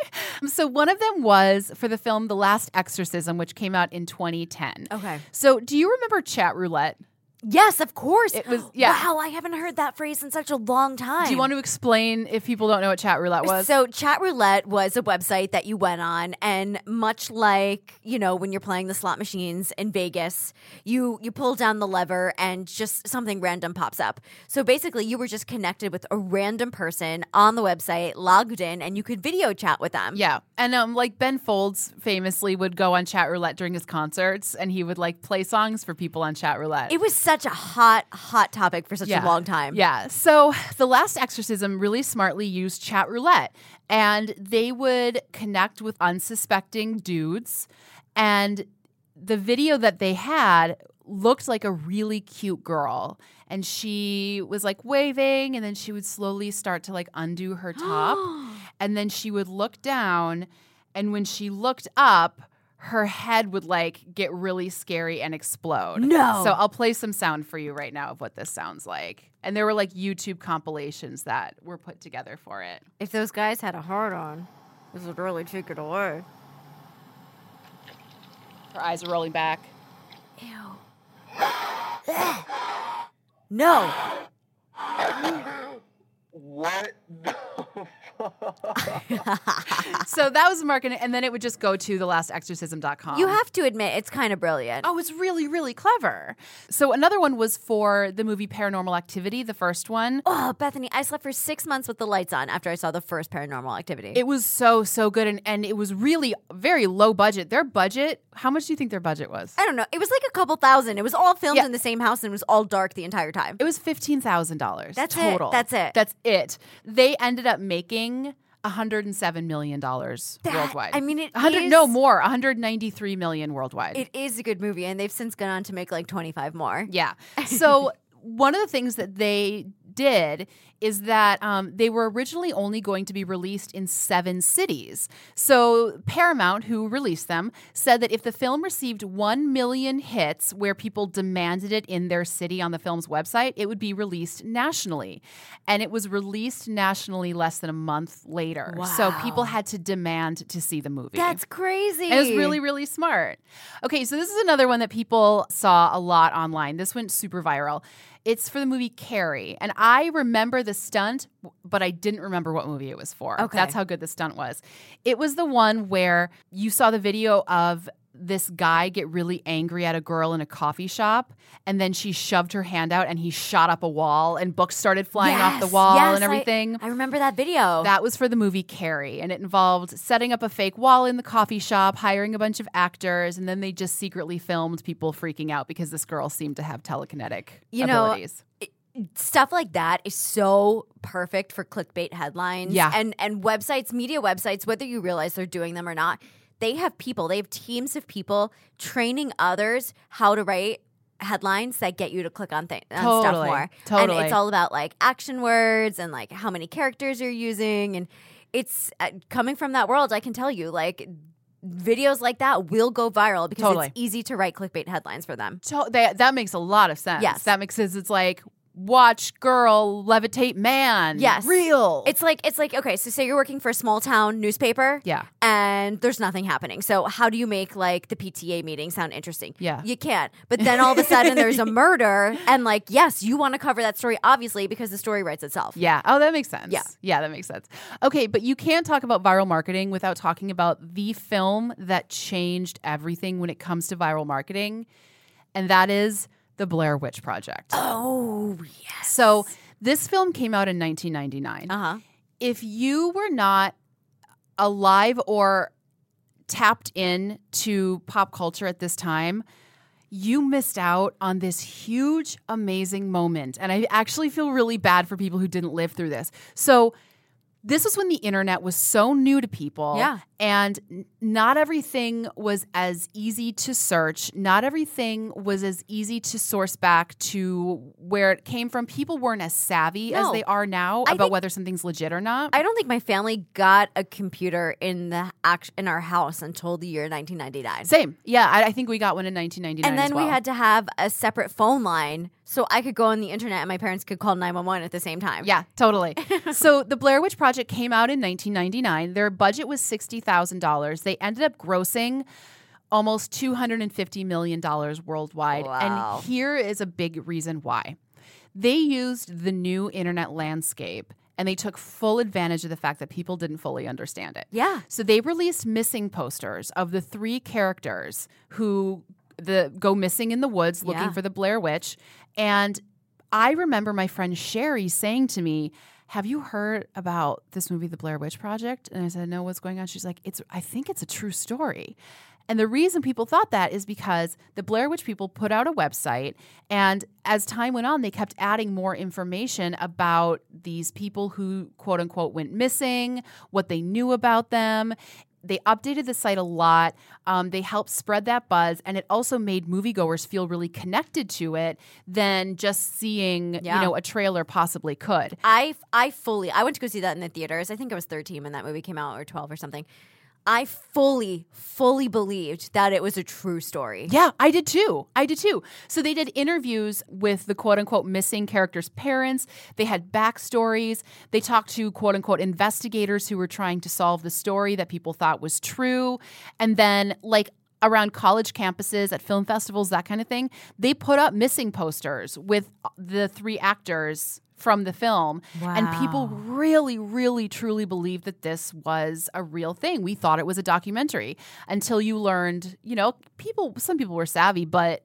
[SPEAKER 1] So one of them was for the film The Last Exorcism, which came out in twenty ten.
[SPEAKER 2] Okay.
[SPEAKER 1] So do you remember chat roulette?
[SPEAKER 2] Yes, of course.
[SPEAKER 1] It was- yeah.
[SPEAKER 2] Wow, I haven't heard that phrase in such a long time.
[SPEAKER 1] Do you want to explain if people don't know what chat roulette was?
[SPEAKER 2] So Chat Roulette was a website that you went on, and much like, you know, when you're playing the slot machines in Vegas, you you pull down the lever and just something random pops up. So basically you were just connected with a random person on the website, logged in, and you could video chat with them.
[SPEAKER 1] Yeah. And um, like Ben Folds famously would go on chat roulette during his concerts, and he would like play songs for people on chat roulette.
[SPEAKER 2] It was such a hot, hot topic for such a long time.
[SPEAKER 1] Yeah. So The Last Exorcism really smartly used chat roulette, and they would connect with unsuspecting dudes, and the video that they had looked like a really cute girl, and she was like waving, and then she would slowly start to like undo her top, and then she would look down, and when she looked up, her head would like get really scary and explode.
[SPEAKER 2] No.
[SPEAKER 1] So I'll play some sound for you right now of what this sounds like. And there were like YouTube compilations that were put together for it.
[SPEAKER 2] If those guys had a heart on, this would really take it away.
[SPEAKER 1] Her eyes are rolling back.
[SPEAKER 2] Ew. No.
[SPEAKER 6] What the
[SPEAKER 1] So that was marketing, and then it would just go to the last exorcism dot com.
[SPEAKER 2] You have to admit, it's kind of brilliant.
[SPEAKER 1] Oh, it's really, really clever. So another one was for the movie Paranormal Activity, the first one.
[SPEAKER 2] Oh, Bethany, I slept for six months with the lights on after I saw the first Paranormal Activity.
[SPEAKER 1] It was so, so good, and, and it was really very low budget. Their budget, how much do you think their budget was?
[SPEAKER 2] I don't know. It was like a couple thousand. It was all filmed
[SPEAKER 1] Yeah.
[SPEAKER 2] in the same house and it was all dark the entire time.
[SPEAKER 1] It was fifteen thousand dollars
[SPEAKER 2] That's it.
[SPEAKER 1] total.
[SPEAKER 2] That's it.
[SPEAKER 1] That's it. They ended up making one hundred seven million dollars
[SPEAKER 2] That-
[SPEAKER 1] worldwide.
[SPEAKER 2] I mean, it
[SPEAKER 1] one hundred
[SPEAKER 2] is-
[SPEAKER 1] no more, one hundred ninety-three million worldwide.
[SPEAKER 2] It is a good movie, and they've since gone on to make like twenty-five more.
[SPEAKER 1] Yeah. So one of the things that they did is that um, they were originally only going to be released in seven cities. So Paramount, who released them, said that if the film received one million hits where people demanded it in their city on the film's website, it would be released nationally. And it was released nationally less than a month later.
[SPEAKER 2] Wow.
[SPEAKER 1] So people had to demand to see the movie.
[SPEAKER 2] That's crazy.
[SPEAKER 1] And it was really, really smart. Okay, so this is another one that people saw a lot online. This went super viral. It's for the movie Carrie. And I remember the stunt, but I didn't remember what movie it was for.
[SPEAKER 2] Okay.
[SPEAKER 1] That's how good the stunt was. It was the one where you saw the video of this guy get really angry at a girl in a coffee shop, and then she shoved her hand out and he shot up a wall and books started flying off the
[SPEAKER 2] Yes,
[SPEAKER 1] wall
[SPEAKER 2] yes,
[SPEAKER 1] and everything.
[SPEAKER 2] I, I remember that video.
[SPEAKER 1] That was for the movie Carrie, and it involved setting up a fake wall in the coffee shop, hiring a bunch of actors, and then they just secretly filmed people freaking out because this girl seemed to have telekinetic
[SPEAKER 2] You know,
[SPEAKER 1] abilities.
[SPEAKER 2] Stuff like that is so perfect for clickbait headlines.
[SPEAKER 1] Yeah.
[SPEAKER 2] And and websites, media websites, whether you realize they're doing them or not, they have people, they have teams of people training others how to write headlines that get you to click on, th- on stuff
[SPEAKER 1] Totally.
[SPEAKER 2] more.
[SPEAKER 1] Totally.
[SPEAKER 2] And it's all about like action words and like how many characters you're using. And it's uh, coming from that world, I can tell you, like videos like that will go viral because
[SPEAKER 1] Totally.
[SPEAKER 2] it's easy to write clickbait headlines for them.
[SPEAKER 1] So that, that makes a lot of sense.
[SPEAKER 2] Yes.
[SPEAKER 1] That makes sense. It's like, watch girl levitate man.
[SPEAKER 2] Yes.
[SPEAKER 1] Real.
[SPEAKER 2] It's like it's like okay, so say you're working for a small town newspaper,
[SPEAKER 1] Yeah.
[SPEAKER 2] and there's nothing happening. So how do you make like the P T A meeting sound interesting?
[SPEAKER 1] Yeah.
[SPEAKER 2] You can't. But then all of a sudden there's a murder, and like yes, you want to cover that story obviously because the story writes itself.
[SPEAKER 1] Yeah. Oh, that makes sense.
[SPEAKER 2] Yeah.
[SPEAKER 1] Yeah, that makes sense. Okay, but you can't talk about viral marketing without talking about the film that changed everything when it comes to viral marketing, and that is The Blair Witch Project.
[SPEAKER 2] Oh yes.
[SPEAKER 1] So this film came out in nineteen ninety-nine.
[SPEAKER 2] Uh huh.
[SPEAKER 1] If you were not alive or tapped in to pop culture at this time, you missed out on this huge, amazing moment. And I actually feel really bad for people who didn't live through this. So this was when the internet was so new to people.
[SPEAKER 2] Yeah.
[SPEAKER 1] And n- not everything was as easy to search. Not everything was as easy to source back to where it came from. People weren't as savvy
[SPEAKER 2] No.
[SPEAKER 1] as they are now
[SPEAKER 2] I
[SPEAKER 1] about
[SPEAKER 2] think-
[SPEAKER 1] whether something's legit or not.
[SPEAKER 2] I don't think my family got a computer in the act- in our house until the year nineteen ninety-nine.
[SPEAKER 1] Same. Yeah, I, I think we got one in nineteen ninety-nine
[SPEAKER 2] And then
[SPEAKER 1] as well.
[SPEAKER 2] we had to have a separate phone line so I could go on the internet and my parents could call nine one one at the same time.
[SPEAKER 1] Yeah, totally. So the Blair Witch Project came out in nineteen ninety-nine. Their budget was sixty thousand dollars. They ended up grossing almost two hundred fifty million dollars worldwide.
[SPEAKER 2] Wow.
[SPEAKER 1] And here is a big reason why. They used the new internet landscape and they took full advantage of the fact that people didn't fully understand it.
[SPEAKER 2] Yeah.
[SPEAKER 1] So they released missing posters of the three characters who the go missing in the woods looking
[SPEAKER 2] Yeah.
[SPEAKER 1] for the Blair Witch. And I remember my friend Sherry saying to me, have you heard about this movie, The Blair Witch Project? And I said, no, what's going on? She's like, it's. I think it's a true story. And the reason people thought that is because the Blair Witch people put out a website, and as time went on, they kept adding more information about these people who, quote unquote, went missing, what they knew about them. They updated the site a lot. Um, they helped spread that buzz, and it also made moviegoers feel really connected to it than just seeing,
[SPEAKER 2] Yeah.
[SPEAKER 1] you know, a trailer possibly could.
[SPEAKER 2] I, I fully, I went to go see that in the theaters. I think I was thirteen when that movie came out, or twelve or something. I fully, fully believed that it was a true story.
[SPEAKER 1] Yeah, I did too. I did too. So they did interviews with the quote unquote missing characters' parents. They had backstories. They talked to quote unquote investigators who were trying to solve the story that people thought was true. And then, like, around college campuses, at film festivals, that kind of thing, they put up missing posters with the three actors from the film. And people
[SPEAKER 2] Wow.
[SPEAKER 1] really, really, truly believed that this was a real thing. We thought it was a documentary until you learned, you know, people, some people were savvy, but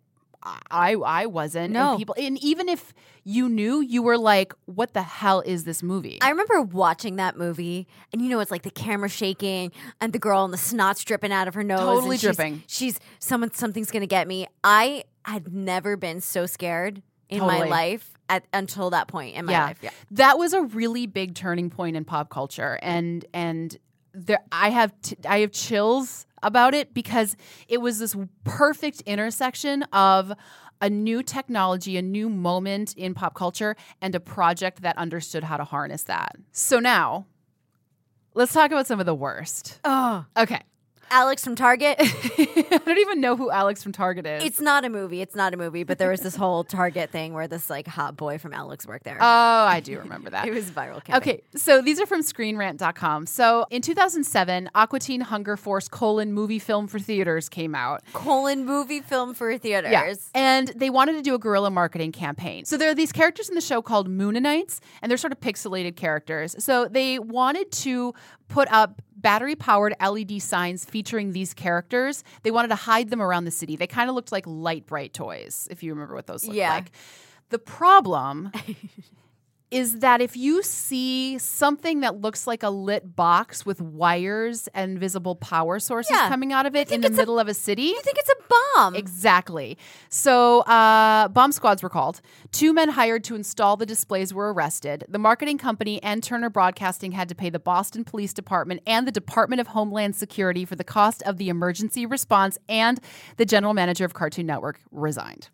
[SPEAKER 1] I I wasn't.
[SPEAKER 2] No.
[SPEAKER 1] And people, and even if you knew, you were like, what the hell is this movie?
[SPEAKER 2] I remember watching that movie, and you know, it's like the camera shaking and the girl and the snot's dripping out of her nose.
[SPEAKER 1] Totally
[SPEAKER 2] and she's-
[SPEAKER 1] dripping.
[SPEAKER 2] She's, someone, something's going to get me. I had never been so scared in my
[SPEAKER 1] Totally.
[SPEAKER 2] life at, until that point in my
[SPEAKER 1] yeah.
[SPEAKER 2] life. Yeah.
[SPEAKER 1] That was a really big turning point in pop culture. And, and there, I have, t- I have chills about it because it was this perfect intersection of a new technology, a new moment in pop culture, and a project that understood how to harness that. So now, let's talk about some of the worst.
[SPEAKER 2] Oh,
[SPEAKER 1] Okay.
[SPEAKER 2] Alex from Target.
[SPEAKER 1] I don't even know who Alex from Target is.
[SPEAKER 2] It's not a movie. It's not a movie. But there was this whole Target thing where this like hot boy from Alex worked there.
[SPEAKER 1] Oh, I do remember that.
[SPEAKER 2] It was viral. Kevin.
[SPEAKER 1] Okay, so these are from screen rant dot com. So in two thousand seven, Aqua Teen Hunger Force colon movie film for theaters came out.
[SPEAKER 2] Colon movie film for theaters.
[SPEAKER 1] Yeah. And they wanted to do a guerrilla marketing campaign. So there are these characters in the show called Moonanites, and they're sort of pixelated characters. So they wanted to put up battery-powered L E D signs featuring these characters. They wanted to hide them around the city. They kind of looked like light bright toys, if you remember what those looked
[SPEAKER 2] Yeah.
[SPEAKER 1] like. The problem is that if you see something that looks like a lit box with wires and visible power sources
[SPEAKER 2] Yeah.
[SPEAKER 1] coming out of it in
[SPEAKER 2] think
[SPEAKER 1] the
[SPEAKER 2] it's a-
[SPEAKER 1] middle of a city,
[SPEAKER 2] You think it's a bomb?
[SPEAKER 1] exactly. So uh, bomb squads were called. Two men hired to install the displays were arrested. The marketing company and Turner Broadcasting had to pay the Boston Police Department and the Department of Homeland Security for the cost of the emergency response, and the general manager of Cartoon Network resigned.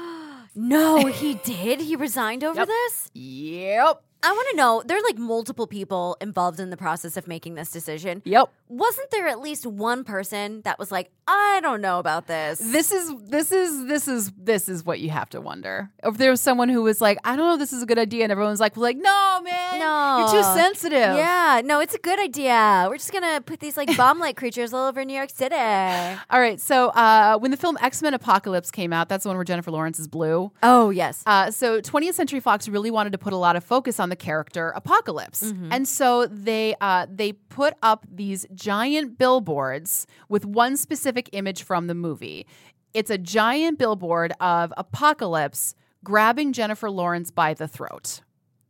[SPEAKER 2] No, he did. He resigned over
[SPEAKER 1] Yep.
[SPEAKER 2] this.
[SPEAKER 1] Yep.
[SPEAKER 2] I want to know. There are like multiple people involved in the process of making this decision.
[SPEAKER 1] Yep.
[SPEAKER 2] Wasn't there at least one person that was like, I don't know about this?
[SPEAKER 1] This is this is this is this is what you have to wonder. If there was someone who was like, I don't know if this is a good idea, and everyone's like, like, no, man,
[SPEAKER 2] No.
[SPEAKER 1] you're too sensitive.
[SPEAKER 2] Yeah, no, it's a good idea. We're just gonna put these like bomb-like creatures all over New York City.
[SPEAKER 1] All right. So uh, when the film X-Men Apocalypse came out, that's the one where Jennifer Lawrence is blue.
[SPEAKER 2] Oh yes.
[SPEAKER 1] Uh, so twentieth Century Fox really wanted to put a lot of focus on the character Apocalypse,
[SPEAKER 2] Mm-hmm.
[SPEAKER 1] and so they uh, they put up these giant billboards with one specific image from the movie. It's a giant billboard of Apocalypse grabbing Jennifer Lawrence by the throat,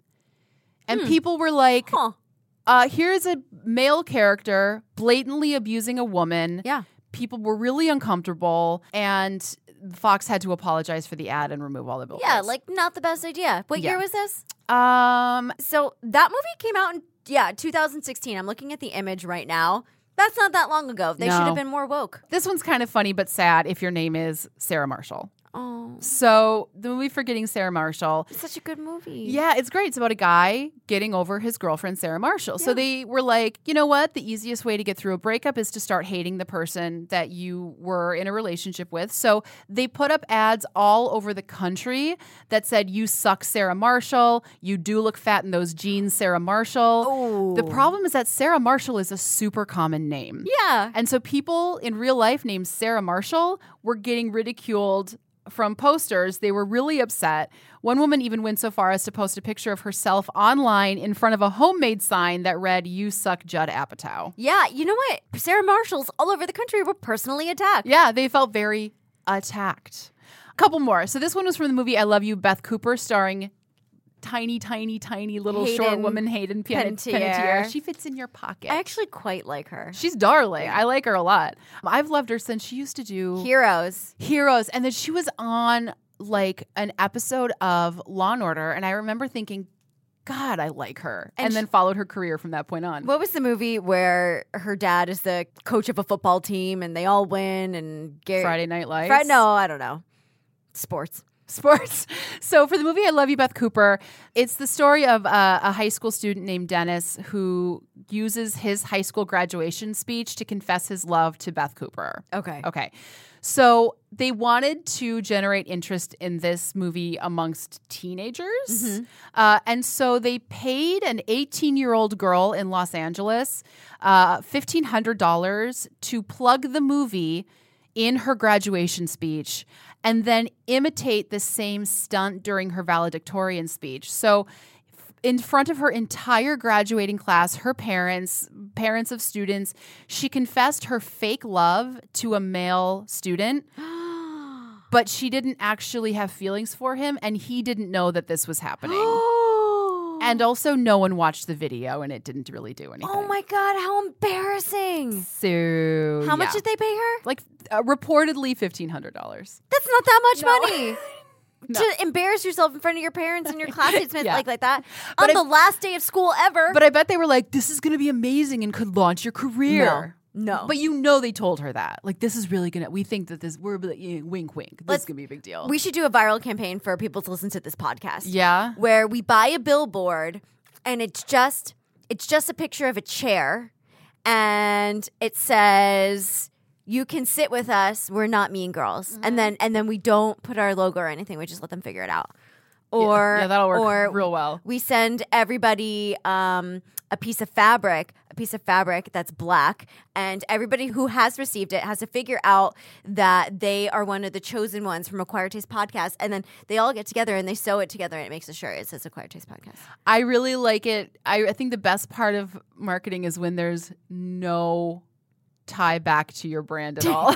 [SPEAKER 1] and people were like,
[SPEAKER 2] Huh.
[SPEAKER 1] uh, "Here's a male character blatantly abusing a woman."
[SPEAKER 2] Yeah.
[SPEAKER 1] People were really uncomfortable, and Fox had to apologize for the ad and remove all the billboards.
[SPEAKER 2] Yeah, like not the best idea. What
[SPEAKER 1] Yeah.
[SPEAKER 2] year was this?
[SPEAKER 1] um,
[SPEAKER 2] So that movie came out in yeah, two thousand sixteen. I'm looking at the image right now. That's not that long ago. They should
[SPEAKER 1] No.
[SPEAKER 2] have been more woke.
[SPEAKER 1] this one's kind of funny but sad if your name is Sarah Marshall.
[SPEAKER 2] Oh,
[SPEAKER 1] So the movie Forgetting Sarah Marshall.
[SPEAKER 2] it's such a good movie.
[SPEAKER 1] Yeah, it's great. It's about a guy getting over his girlfriend, Sarah Marshall. So
[SPEAKER 2] Yeah.
[SPEAKER 1] they were like, you know what? The easiest way to get through a breakup is to start hating the person that you were in a relationship with. So they put up ads all over the country that said, you suck, Sarah Marshall. You do look fat in those jeans, Sarah Marshall.
[SPEAKER 2] Oh.
[SPEAKER 1] The problem is that Sarah Marshall is a super common name.
[SPEAKER 2] Yeah.
[SPEAKER 1] And so people in real life named Sarah Marshall were getting ridiculed from posters. They were really upset. One woman even went so far as to post a picture of herself online in front of a homemade sign that read, "You suck, Judd Apatow."
[SPEAKER 2] Yeah, you know what? Sarah Marshalls all over the country were personally attacked.
[SPEAKER 1] Yeah, they felt very attacked. A couple more. So this one was from the movie I Love You, Beth Cooper, starring tiny, tiny, tiny little short
[SPEAKER 2] Hayden
[SPEAKER 1] woman Hayden Pan-
[SPEAKER 2] Panettiere.
[SPEAKER 1] Panettiere. She fits in your pocket.
[SPEAKER 2] I actually quite like her.
[SPEAKER 1] She's darling. I like her a lot. I've loved her since she used to do
[SPEAKER 2] Heroes.
[SPEAKER 1] Heroes. And then she was on like an episode of Law and Order. And I remember thinking, God, I like her. And,
[SPEAKER 2] And
[SPEAKER 1] then
[SPEAKER 2] sh-
[SPEAKER 1] followed her career from that point on.
[SPEAKER 2] What was the movie where her dad is the coach of a football team and they all win and Gary
[SPEAKER 1] Friday Night Lights.
[SPEAKER 2] Fri- no, I don't know. Sports.
[SPEAKER 1] Sports. So for the movie I Love You, Beth Cooper, it's the story of uh, a high school student named Dennis who uses his high school graduation speech to confess his love to Beth Cooper.
[SPEAKER 2] Okay.
[SPEAKER 1] Okay. So they wanted to generate interest in this movie amongst teenagers. Uh, and so they paid an eighteen-year-old girl in Los Angeles uh, fifteen hundred dollars to plug the movie in her graduation speech and then imitate the same stunt during her valedictorian speech. So in front of her entire graduating class, her parents, parents of students, she confessed her fake love to a male student, but she didn't actually have feelings for him, and he didn't know that this was happening. And also, no one watched the video, and it didn't really do anything.
[SPEAKER 2] Oh my God, how embarrassing.
[SPEAKER 1] So,
[SPEAKER 2] How much
[SPEAKER 1] yeah.
[SPEAKER 2] did they pay her?
[SPEAKER 1] Like, uh, reportedly fifteen hundred dollars.
[SPEAKER 2] That's not that much
[SPEAKER 1] No.
[SPEAKER 2] money.
[SPEAKER 1] No.
[SPEAKER 2] To embarrass yourself in front of your parents and your classmates
[SPEAKER 1] Yeah.
[SPEAKER 2] like, like that
[SPEAKER 1] But
[SPEAKER 2] on
[SPEAKER 1] I-
[SPEAKER 2] the last day of school ever.
[SPEAKER 1] But I bet they were like, this is going to be amazing and could launch your career.
[SPEAKER 2] No.
[SPEAKER 1] But you know they told her that. Like, this is really gonna. We think that this. We're like, yeah, wink, wink. This
[SPEAKER 2] Let's-
[SPEAKER 1] is gonna be a big deal.
[SPEAKER 2] We should do a viral campaign for people to listen to this podcast.
[SPEAKER 1] yeah.
[SPEAKER 2] Where we buy a billboard and it's just it's just a picture of a chair and it says you can sit with us, we're not mean girls.
[SPEAKER 1] Mm-hmm.
[SPEAKER 2] And then and then we don't put our logo or anything, we just let them figure it out. Or
[SPEAKER 1] yeah, that'll work
[SPEAKER 2] or
[SPEAKER 1] real well.
[SPEAKER 2] we send everybody um, a piece of fabric, a piece of fabric that's black, and everybody who has received it has to figure out that they are one of the chosen ones from Acquired Taste Podcast, and then they all get together and they sew it together, and it makes a shirt. It says Acquired Taste Podcast.
[SPEAKER 1] I really like it. I, I think the best part of marketing is when there's no tie back to your brand at all.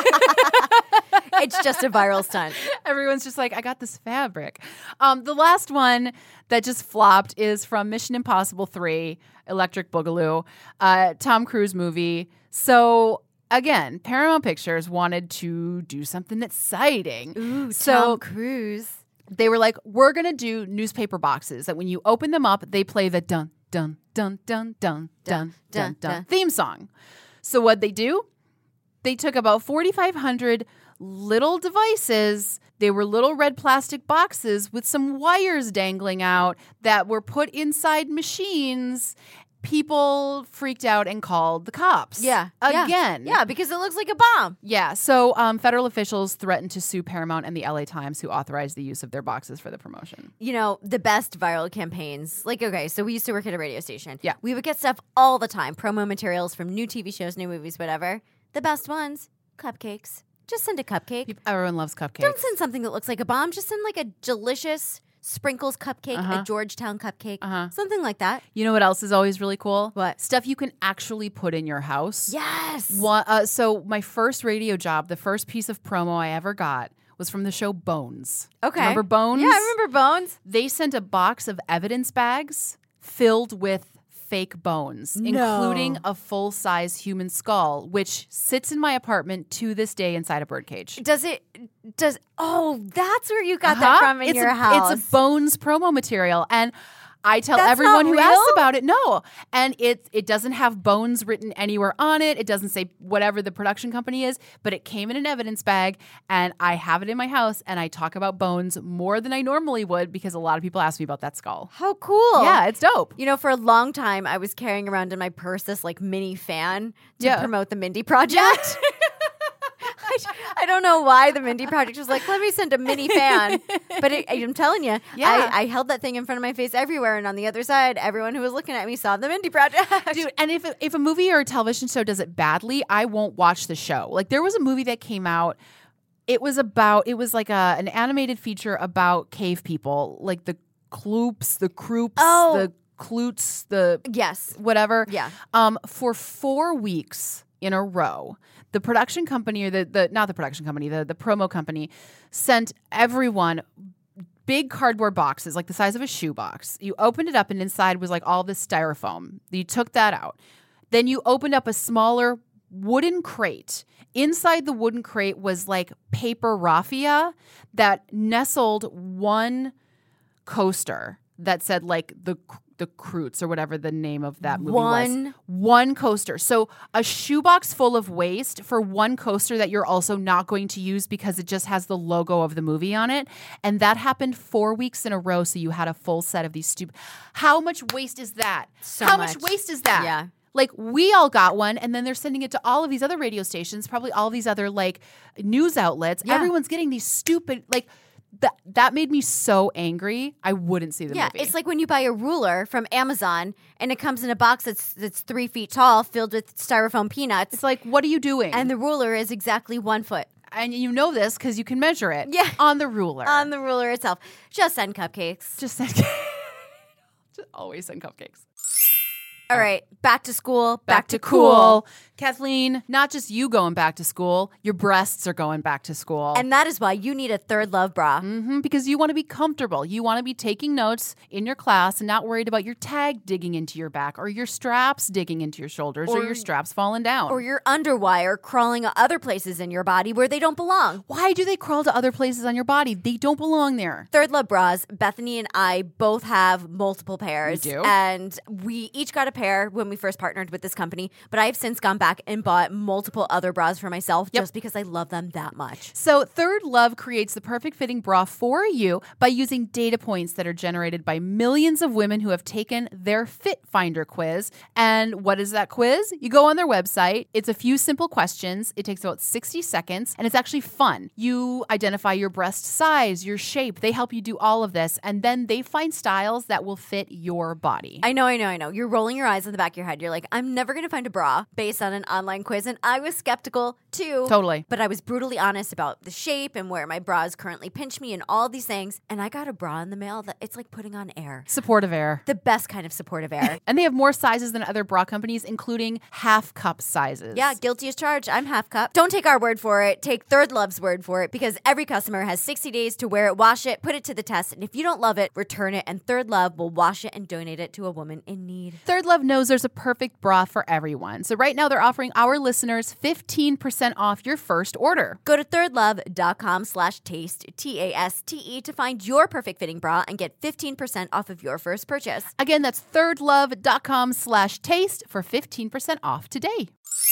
[SPEAKER 2] It's just a viral stunt.
[SPEAKER 1] Everyone's just like, I got this fabric. Um, the last one that just flopped is from Mission Impossible three, Electric Boogaloo, uh, Tom Cruise movie. So again, Paramount Pictures wanted to do something exciting.
[SPEAKER 2] Ooh,
[SPEAKER 1] so
[SPEAKER 2] Tom Cruise.
[SPEAKER 1] they were like, we're going to do newspaper boxes that when you open them up, they play the dun, dun, dun, dun, dun, dun, dun, dun theme song. So what they do? They took about forty-five hundred little devices. They were little red plastic boxes with some wires dangling out that were put inside machines. People freaked out and called the cops.
[SPEAKER 2] Yeah.
[SPEAKER 1] Again.
[SPEAKER 2] Yeah, because it looks like a bomb.
[SPEAKER 1] Yeah. So um, federal officials threatened to sue Paramount and the L A Times, who authorized the use of their boxes for the promotion.
[SPEAKER 2] You know, the best viral campaigns. Like, okay, so we used to work at a radio station.
[SPEAKER 1] Yeah.
[SPEAKER 2] We would get stuff all the time, promo materials from new T V shows, new movies, whatever. The best ones, cupcakes. Just send a cupcake.
[SPEAKER 1] Peop- Everyone loves cupcakes.
[SPEAKER 2] Don't send something that looks like a bomb. Just send like a delicious sprinkles cupcake,
[SPEAKER 1] Uh-huh.
[SPEAKER 2] a Georgetown cupcake,
[SPEAKER 1] Uh-huh.
[SPEAKER 2] something like that.
[SPEAKER 1] You know what else is always really cool?
[SPEAKER 2] What?
[SPEAKER 1] Stuff you can actually put in your house.
[SPEAKER 2] Yes.
[SPEAKER 1] One, uh, so my first radio job, the first piece of promo I ever got was from the show Bones.
[SPEAKER 2] Okay.
[SPEAKER 1] Remember Bones?
[SPEAKER 2] Yeah, I remember Bones.
[SPEAKER 1] They sent a box of evidence bags filled with fake bones,
[SPEAKER 2] No.
[SPEAKER 1] including a full-size human skull, which sits in my apartment to this day inside a birdcage.
[SPEAKER 2] Does it? Does oh, that's where you got
[SPEAKER 1] Uh-huh.
[SPEAKER 2] that from in
[SPEAKER 1] it's
[SPEAKER 2] your
[SPEAKER 1] a,
[SPEAKER 2] house.
[SPEAKER 1] It's a Bones promo material, and I tell
[SPEAKER 2] That's
[SPEAKER 1] everyone
[SPEAKER 2] not
[SPEAKER 1] who
[SPEAKER 2] real?
[SPEAKER 1] asks about it, no. And it it doesn't have Bones written anywhere on it. It doesn't say whatever the production company is, but it came in an evidence bag, and I have it in my house, and I talk about Bones more than I normally would because a lot of people ask me about that skull.
[SPEAKER 2] How cool.
[SPEAKER 1] Yeah, it's dope.
[SPEAKER 2] You know, for a long time, I was carrying around in my purse this like mini fan to
[SPEAKER 1] Yeah.
[SPEAKER 2] promote the Mindy Project. I, I don't know why the Mindy Project was like, let me send a mini fan. But it, I'm telling you,
[SPEAKER 1] Yeah.
[SPEAKER 2] I, I held that thing in front of my face everywhere. And on the other side, everyone who was looking at me saw the Mindy Project.
[SPEAKER 1] Dude, and if if a movie or a television show does it badly, I won't watch the show. Like there was a movie that came out. It was about. It was like a an animated feature about cave people, like the Kloops, the Kroops,
[SPEAKER 2] Oh.
[SPEAKER 1] the Kloots, the
[SPEAKER 2] Yes.
[SPEAKER 1] whatever.
[SPEAKER 2] Yeah.
[SPEAKER 1] Um, for four weeks in a row, the production company or the the not the production company, the the promo company sent everyone big cardboard boxes like the size of a shoebox. You opened it up and inside was like all this styrofoam. You took that out. Then you opened up a smaller wooden crate. Inside the wooden crate was like paper raffia that nestled one coaster that said like the the Croots or whatever the name of that movie was.
[SPEAKER 2] One?
[SPEAKER 1] One coaster. So a shoebox full of waste for one coaster that you're also not going to use because it just has the logo of the movie on it. And that happened four weeks in a row. So you had a full set of these stupid. How much waste is that?
[SPEAKER 2] So
[SPEAKER 1] How much
[SPEAKER 2] much.
[SPEAKER 1] waste is that?
[SPEAKER 2] Yeah.
[SPEAKER 1] Like we all got one, and then they're sending it to all of these other radio stations, probably all these other like news outlets.
[SPEAKER 2] Yeah.
[SPEAKER 1] Everyone's getting these stupid like that. That made me so angry. I wouldn't see the
[SPEAKER 2] Yeah,
[SPEAKER 1] movie.
[SPEAKER 2] it's like when you buy a ruler from Amazon and it comes in a box that's that's three feet tall, filled with styrofoam peanuts,
[SPEAKER 1] It's like, what are you doing?
[SPEAKER 2] and the ruler is exactly one foot
[SPEAKER 1] and you know this because you can measure it.
[SPEAKER 2] Yeah.
[SPEAKER 1] on the ruler.
[SPEAKER 2] on the ruler itself. Just send cupcakes.
[SPEAKER 1] just send. Just always send cupcakes.
[SPEAKER 2] All right, back to school, back,
[SPEAKER 1] Back to cool. Kathleen, not just you going back to school, your breasts are going back to school.
[SPEAKER 2] And that is why you need a Third Love bra.
[SPEAKER 1] hmm because you want to be comfortable. You want to be taking notes in your class and not worried about your tag digging into your back or your straps digging into your shoulders or,
[SPEAKER 2] Or-
[SPEAKER 1] your straps falling down.
[SPEAKER 2] Or your underwire crawling other places in your body where they don't belong.
[SPEAKER 1] Why do they crawl to other places on your body? They don't belong there.
[SPEAKER 2] Third Love bras, Bethany and I both have multiple pairs.
[SPEAKER 1] We do?
[SPEAKER 2] And we each got a pair when we first partnered with this company, but I have since gone back back and bought multiple other bras for myself
[SPEAKER 1] Yep.
[SPEAKER 2] just because I love them that much.
[SPEAKER 1] So Third Love creates the perfect fitting bra for you by using data points that are generated by millions of women who have taken their Fit Finder quiz. And what is that quiz? You go on their website. It's a few simple questions. It takes about sixty seconds, and it's actually fun. You identify your breast size, your shape. They help you do all of this, and then they find styles that will fit your body.
[SPEAKER 2] I know, I know, I know. You're rolling your eyes in the back of your head. You're like, I'm never going to find a bra based on an online quiz. And I was skeptical too.
[SPEAKER 1] Totally.
[SPEAKER 2] But I was brutally honest about the shape and where my bras currently pinch me and all these things. And I got a bra in the mail that it's like putting on air.
[SPEAKER 1] Supportive air.
[SPEAKER 2] The best kind of supportive air.
[SPEAKER 1] And they have more sizes than other bra companies, including half cup sizes.
[SPEAKER 2] Yeah, guilty as charged. I'm half cup. Don't take our word for it. Take Third Love's word for it because every customer has sixty days to wear it, wash it, put it to the test. And if you don't love it, return it. And Third Love will wash it and donate it to a woman in need.
[SPEAKER 1] Third Love knows there's a perfect bra for everyone. So right now they're offering our listeners fifteen percent off your first order.
[SPEAKER 2] Go to thirdlove.com slash taste, T A S T E, to find your perfect fitting bra and get fifteen percent off of your first purchase.
[SPEAKER 1] Again, that's thirdlove.com slash taste for fifteen percent off today.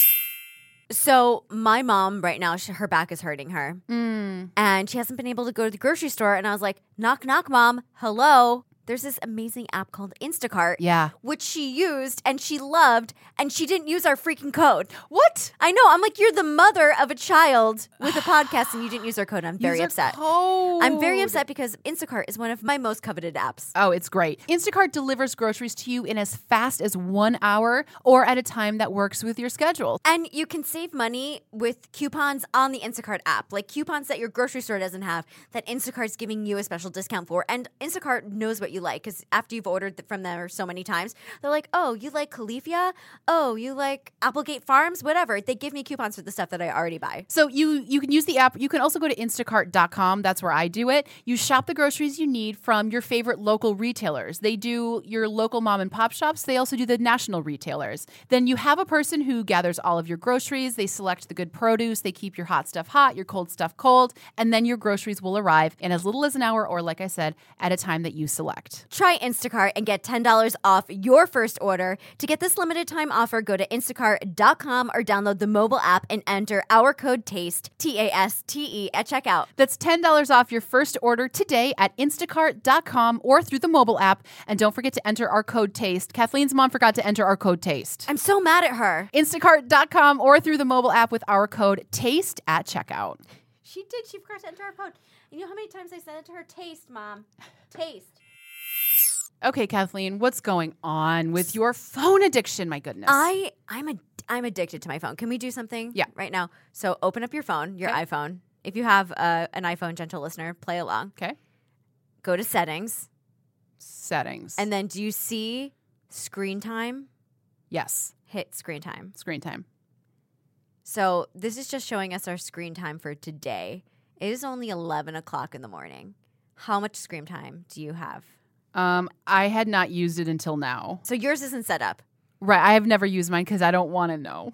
[SPEAKER 2] So my mom right now, she, her back is hurting her.
[SPEAKER 1] Mm.
[SPEAKER 2] And she hasn't been able to go to the grocery store. And I was like, knock, knock, mom. Hello. There's this amazing app called Instacart.
[SPEAKER 1] Yeah.
[SPEAKER 2] Which she used and she loved. And she didn't use our freaking code.
[SPEAKER 1] What?
[SPEAKER 2] I know. I'm like, you're the mother of a child with a podcast and you didn't use our code. I'm very
[SPEAKER 1] User
[SPEAKER 2] upset.
[SPEAKER 1] Code.
[SPEAKER 2] I'm very upset because Instacart is one of my most coveted apps.
[SPEAKER 1] Oh, it's great. Instacart delivers groceries to you in as fast as one hour or at a time that works with your schedule.
[SPEAKER 2] And you can save money with coupons on the Instacart app, like coupons that your grocery store doesn't have that Instacart's giving you a special discount for. And Instacart knows what you like because after you've ordered from them so many times, they're like, oh, you like Califia? Oh, you like Applegate Farms? Whatever. They give me coupons for the stuff that I already buy.
[SPEAKER 1] So you you can use the app. You can also go to instacart dot com. That's where I do it. You shop the groceries you need from your favorite local retailers. They do your local mom and pop shops. They also do the national retailers. Then you have a person who gathers all of your groceries. They select the good produce. They keep your hot stuff hot, your cold stuff cold, and then your groceries will arrive in as little as an hour or, like I said, at a time that you select.
[SPEAKER 2] Try Instacart and get ten dollars off your first order. To get this limited time offer, go to instacart dot com or download the mobile app and enter our code TASTE, T A S T E, at checkout.
[SPEAKER 1] That's ten dollars off your first order today at instacart dot com or through the mobile app. And don't forget to enter our code TASTE. Kathleen's mom forgot to enter our code TASTE.
[SPEAKER 2] I'm so mad at her.
[SPEAKER 1] instacart dot com or through the mobile app with our code TASTE at checkout.
[SPEAKER 2] She did. She forgot to enter our code. You know how many times I said it to her? Taste, Mom. Taste.
[SPEAKER 1] Okay, Kathleen, what's going on with your phone addiction? My goodness.
[SPEAKER 2] I, I'm, a, I'm addicted to my phone. Can we do something
[SPEAKER 1] Yeah.
[SPEAKER 2] right now? So open up your phone, your
[SPEAKER 1] Okay.
[SPEAKER 2] iPhone. If you have uh, an iPhone, gentle listener, play along.
[SPEAKER 1] Okay.
[SPEAKER 2] Go to settings.
[SPEAKER 1] Settings.
[SPEAKER 2] And then do you see screen time?
[SPEAKER 1] yes,
[SPEAKER 2] Hit screen time.
[SPEAKER 1] screen time.
[SPEAKER 2] So this is just showing us our screen time for today. It is only eleven o'clock in the morning. How much screen time do you have?
[SPEAKER 1] Um, I had not used it until now.
[SPEAKER 2] So yours isn't set up.
[SPEAKER 1] Right. I have never used mine because I don't want to know.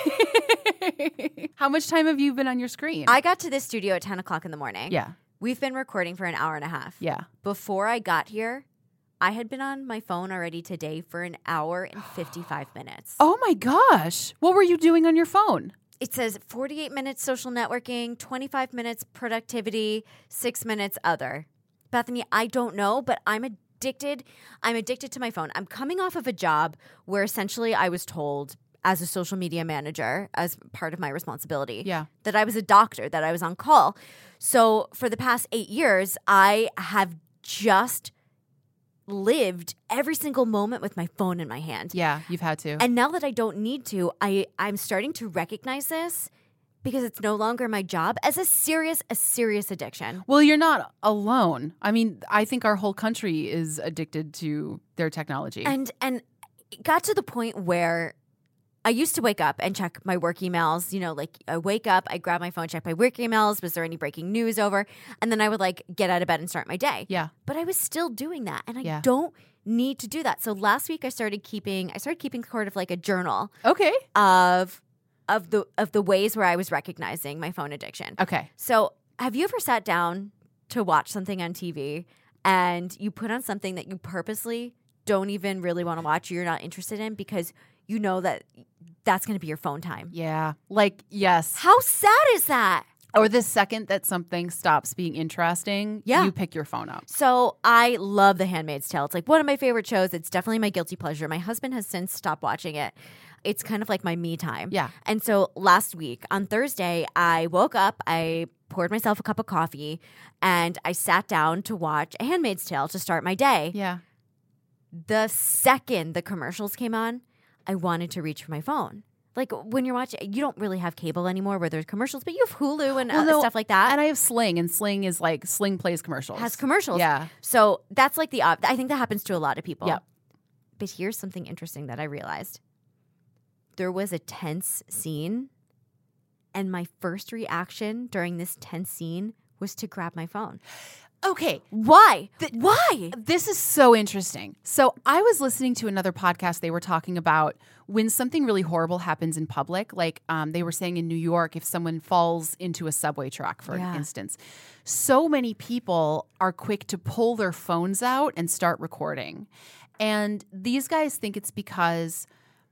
[SPEAKER 1] How much time have you been on your screen?
[SPEAKER 2] I got to this studio at ten o'clock in the morning.
[SPEAKER 1] yeah.
[SPEAKER 2] We've been recording for an hour and a half.
[SPEAKER 1] Yeah.
[SPEAKER 2] Before I got here, I had been on my phone already today for an hour and fifty-five minutes.
[SPEAKER 1] Oh my gosh. What were you doing on your phone?
[SPEAKER 2] It says forty-eight minutes social networking, twenty-five minutes productivity, six minutes other. Bethany, I don't know, but I'm addicted. I'm addicted to my phone. I'm coming off of a job where essentially I was told as a social media manager, as part of my responsibility,
[SPEAKER 1] Yeah.
[SPEAKER 2] that I was a doctor, that I was on call. So for the past eight years, I have just lived every single moment with my phone in my hand.
[SPEAKER 1] Yeah, you've had to.
[SPEAKER 2] And now that I don't need to, I, I'm starting to recognize this because it's no longer my job as a serious, a serious addiction.
[SPEAKER 1] Well, you're not alone. I mean, I think our whole country is addicted to their technology.
[SPEAKER 2] And and it got to the point where I used to wake up and check my work emails. You know, like I wake up, I grab my phone, check my work emails. Was there any breaking news over? And then I would like get out of bed and start my day.
[SPEAKER 1] yeah.
[SPEAKER 2] But I was still doing that, and I
[SPEAKER 1] Yeah.
[SPEAKER 2] don't need to do that. So last week I started keeping, I started keeping sort of like a journal
[SPEAKER 1] Okay.
[SPEAKER 2] of of the of the ways where I was recognizing my phone addiction.
[SPEAKER 1] Okay.
[SPEAKER 2] So have you ever sat down to watch something on T V and you put on something that you purposely don't even really want to watch or you're not interested in because you know that that's going to be your phone time.
[SPEAKER 1] Yeah. Like, yes.
[SPEAKER 2] How sad is that?
[SPEAKER 1] Or the second that something stops being interesting,
[SPEAKER 2] Yeah.
[SPEAKER 1] you pick your phone up.
[SPEAKER 2] So I love The Handmaid's Tale. It's like one of my favorite shows. It's definitely my guilty pleasure. My husband has since stopped watching it. It's kind of like my me time.
[SPEAKER 1] Yeah.
[SPEAKER 2] And so last week on Thursday, I woke up, I poured myself a cup of coffee, and I sat down to watch A Handmaid's Tale to start my day.
[SPEAKER 1] Yeah.
[SPEAKER 2] The second the commercials came on, I wanted to reach for my phone. Like when you're watching, you don't really have cable anymore where there's commercials, but you have Hulu and
[SPEAKER 1] Well,
[SPEAKER 2] uh,
[SPEAKER 1] no,
[SPEAKER 2] stuff like that.
[SPEAKER 1] And I have Sling, and Sling is like Sling plays commercials.
[SPEAKER 2] Has commercials.
[SPEAKER 1] Yeah.
[SPEAKER 2] So that's like the, op- I think that happens to a lot of people.
[SPEAKER 1] Yep.
[SPEAKER 2] But here's something interesting that I realized. There was a tense scene, and my first reaction during this tense scene was to grab my phone.
[SPEAKER 1] Okay.
[SPEAKER 2] Why? Why?
[SPEAKER 1] This is so interesting. So I was listening to another podcast. They were talking about when something really horrible happens in public, like um, they were saying in New York, if someone falls into a subway track, for
[SPEAKER 2] Yeah.
[SPEAKER 1] instance, so many people are quick to pull their phones out and start recording. And these guys think it's because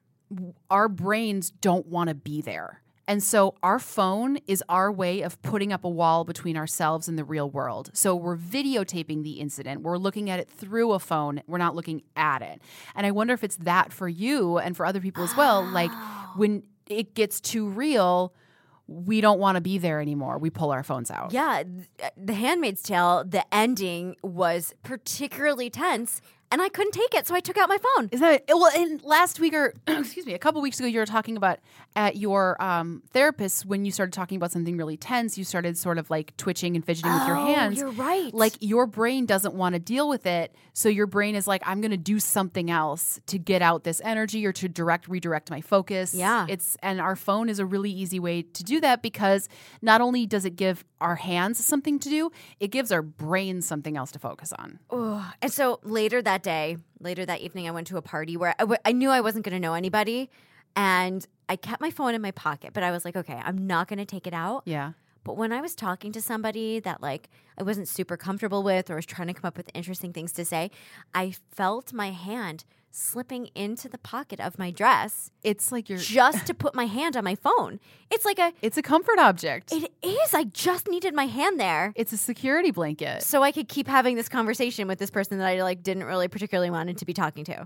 [SPEAKER 1] our brains don't want to be there. And so our phone is our way of putting up a wall between ourselves and the real world. So we're videotaping the incident. We're looking at it through a phone. We're not looking at it. And I wonder if it's that for you and for other people as well. Like when it gets too real, we don't want to be there anymore. We pull our phones out.
[SPEAKER 2] Yeah. th- The Handmaid's Tale, the ending was particularly tense, and I couldn't take it, so I took out my phone.
[SPEAKER 1] Is that well? And last week, or excuse me, a couple weeks ago, you were talking about at your um, therapist when you started talking about something really tense. You started sort of like twitching and fidgeting with your
[SPEAKER 2] Oh,
[SPEAKER 1] hands.
[SPEAKER 2] you're right.
[SPEAKER 1] Like your brain doesn't want to deal with it, so your brain is like, I'm going to do something else to get out this energy or to direct redirect my focus.
[SPEAKER 2] Yeah.
[SPEAKER 1] it's and our phone is a really easy way to do that because not only does it give our hands something to do, it gives our brain something else to focus on.
[SPEAKER 2] Ugh. And so later that day, later that evening, I went to a party where I, w- I knew I wasn't going to know anybody. And I kept my phone in my pocket, but I was like, okay, I'm not going to take it out.
[SPEAKER 1] Yeah.
[SPEAKER 2] But when I was talking to somebody that like I wasn't super comfortable with or was trying to come up with interesting things to say, I felt my hand slipping into the pocket of my dress
[SPEAKER 1] It's like you're.
[SPEAKER 2] just to put my hand on my phone. It's like a,
[SPEAKER 1] It's a comfort object.
[SPEAKER 2] it is. I just needed my hand there
[SPEAKER 1] It's a security blanket.
[SPEAKER 2] so I could keep having this conversation with this person that I like didn't really particularly wanted to be talking to.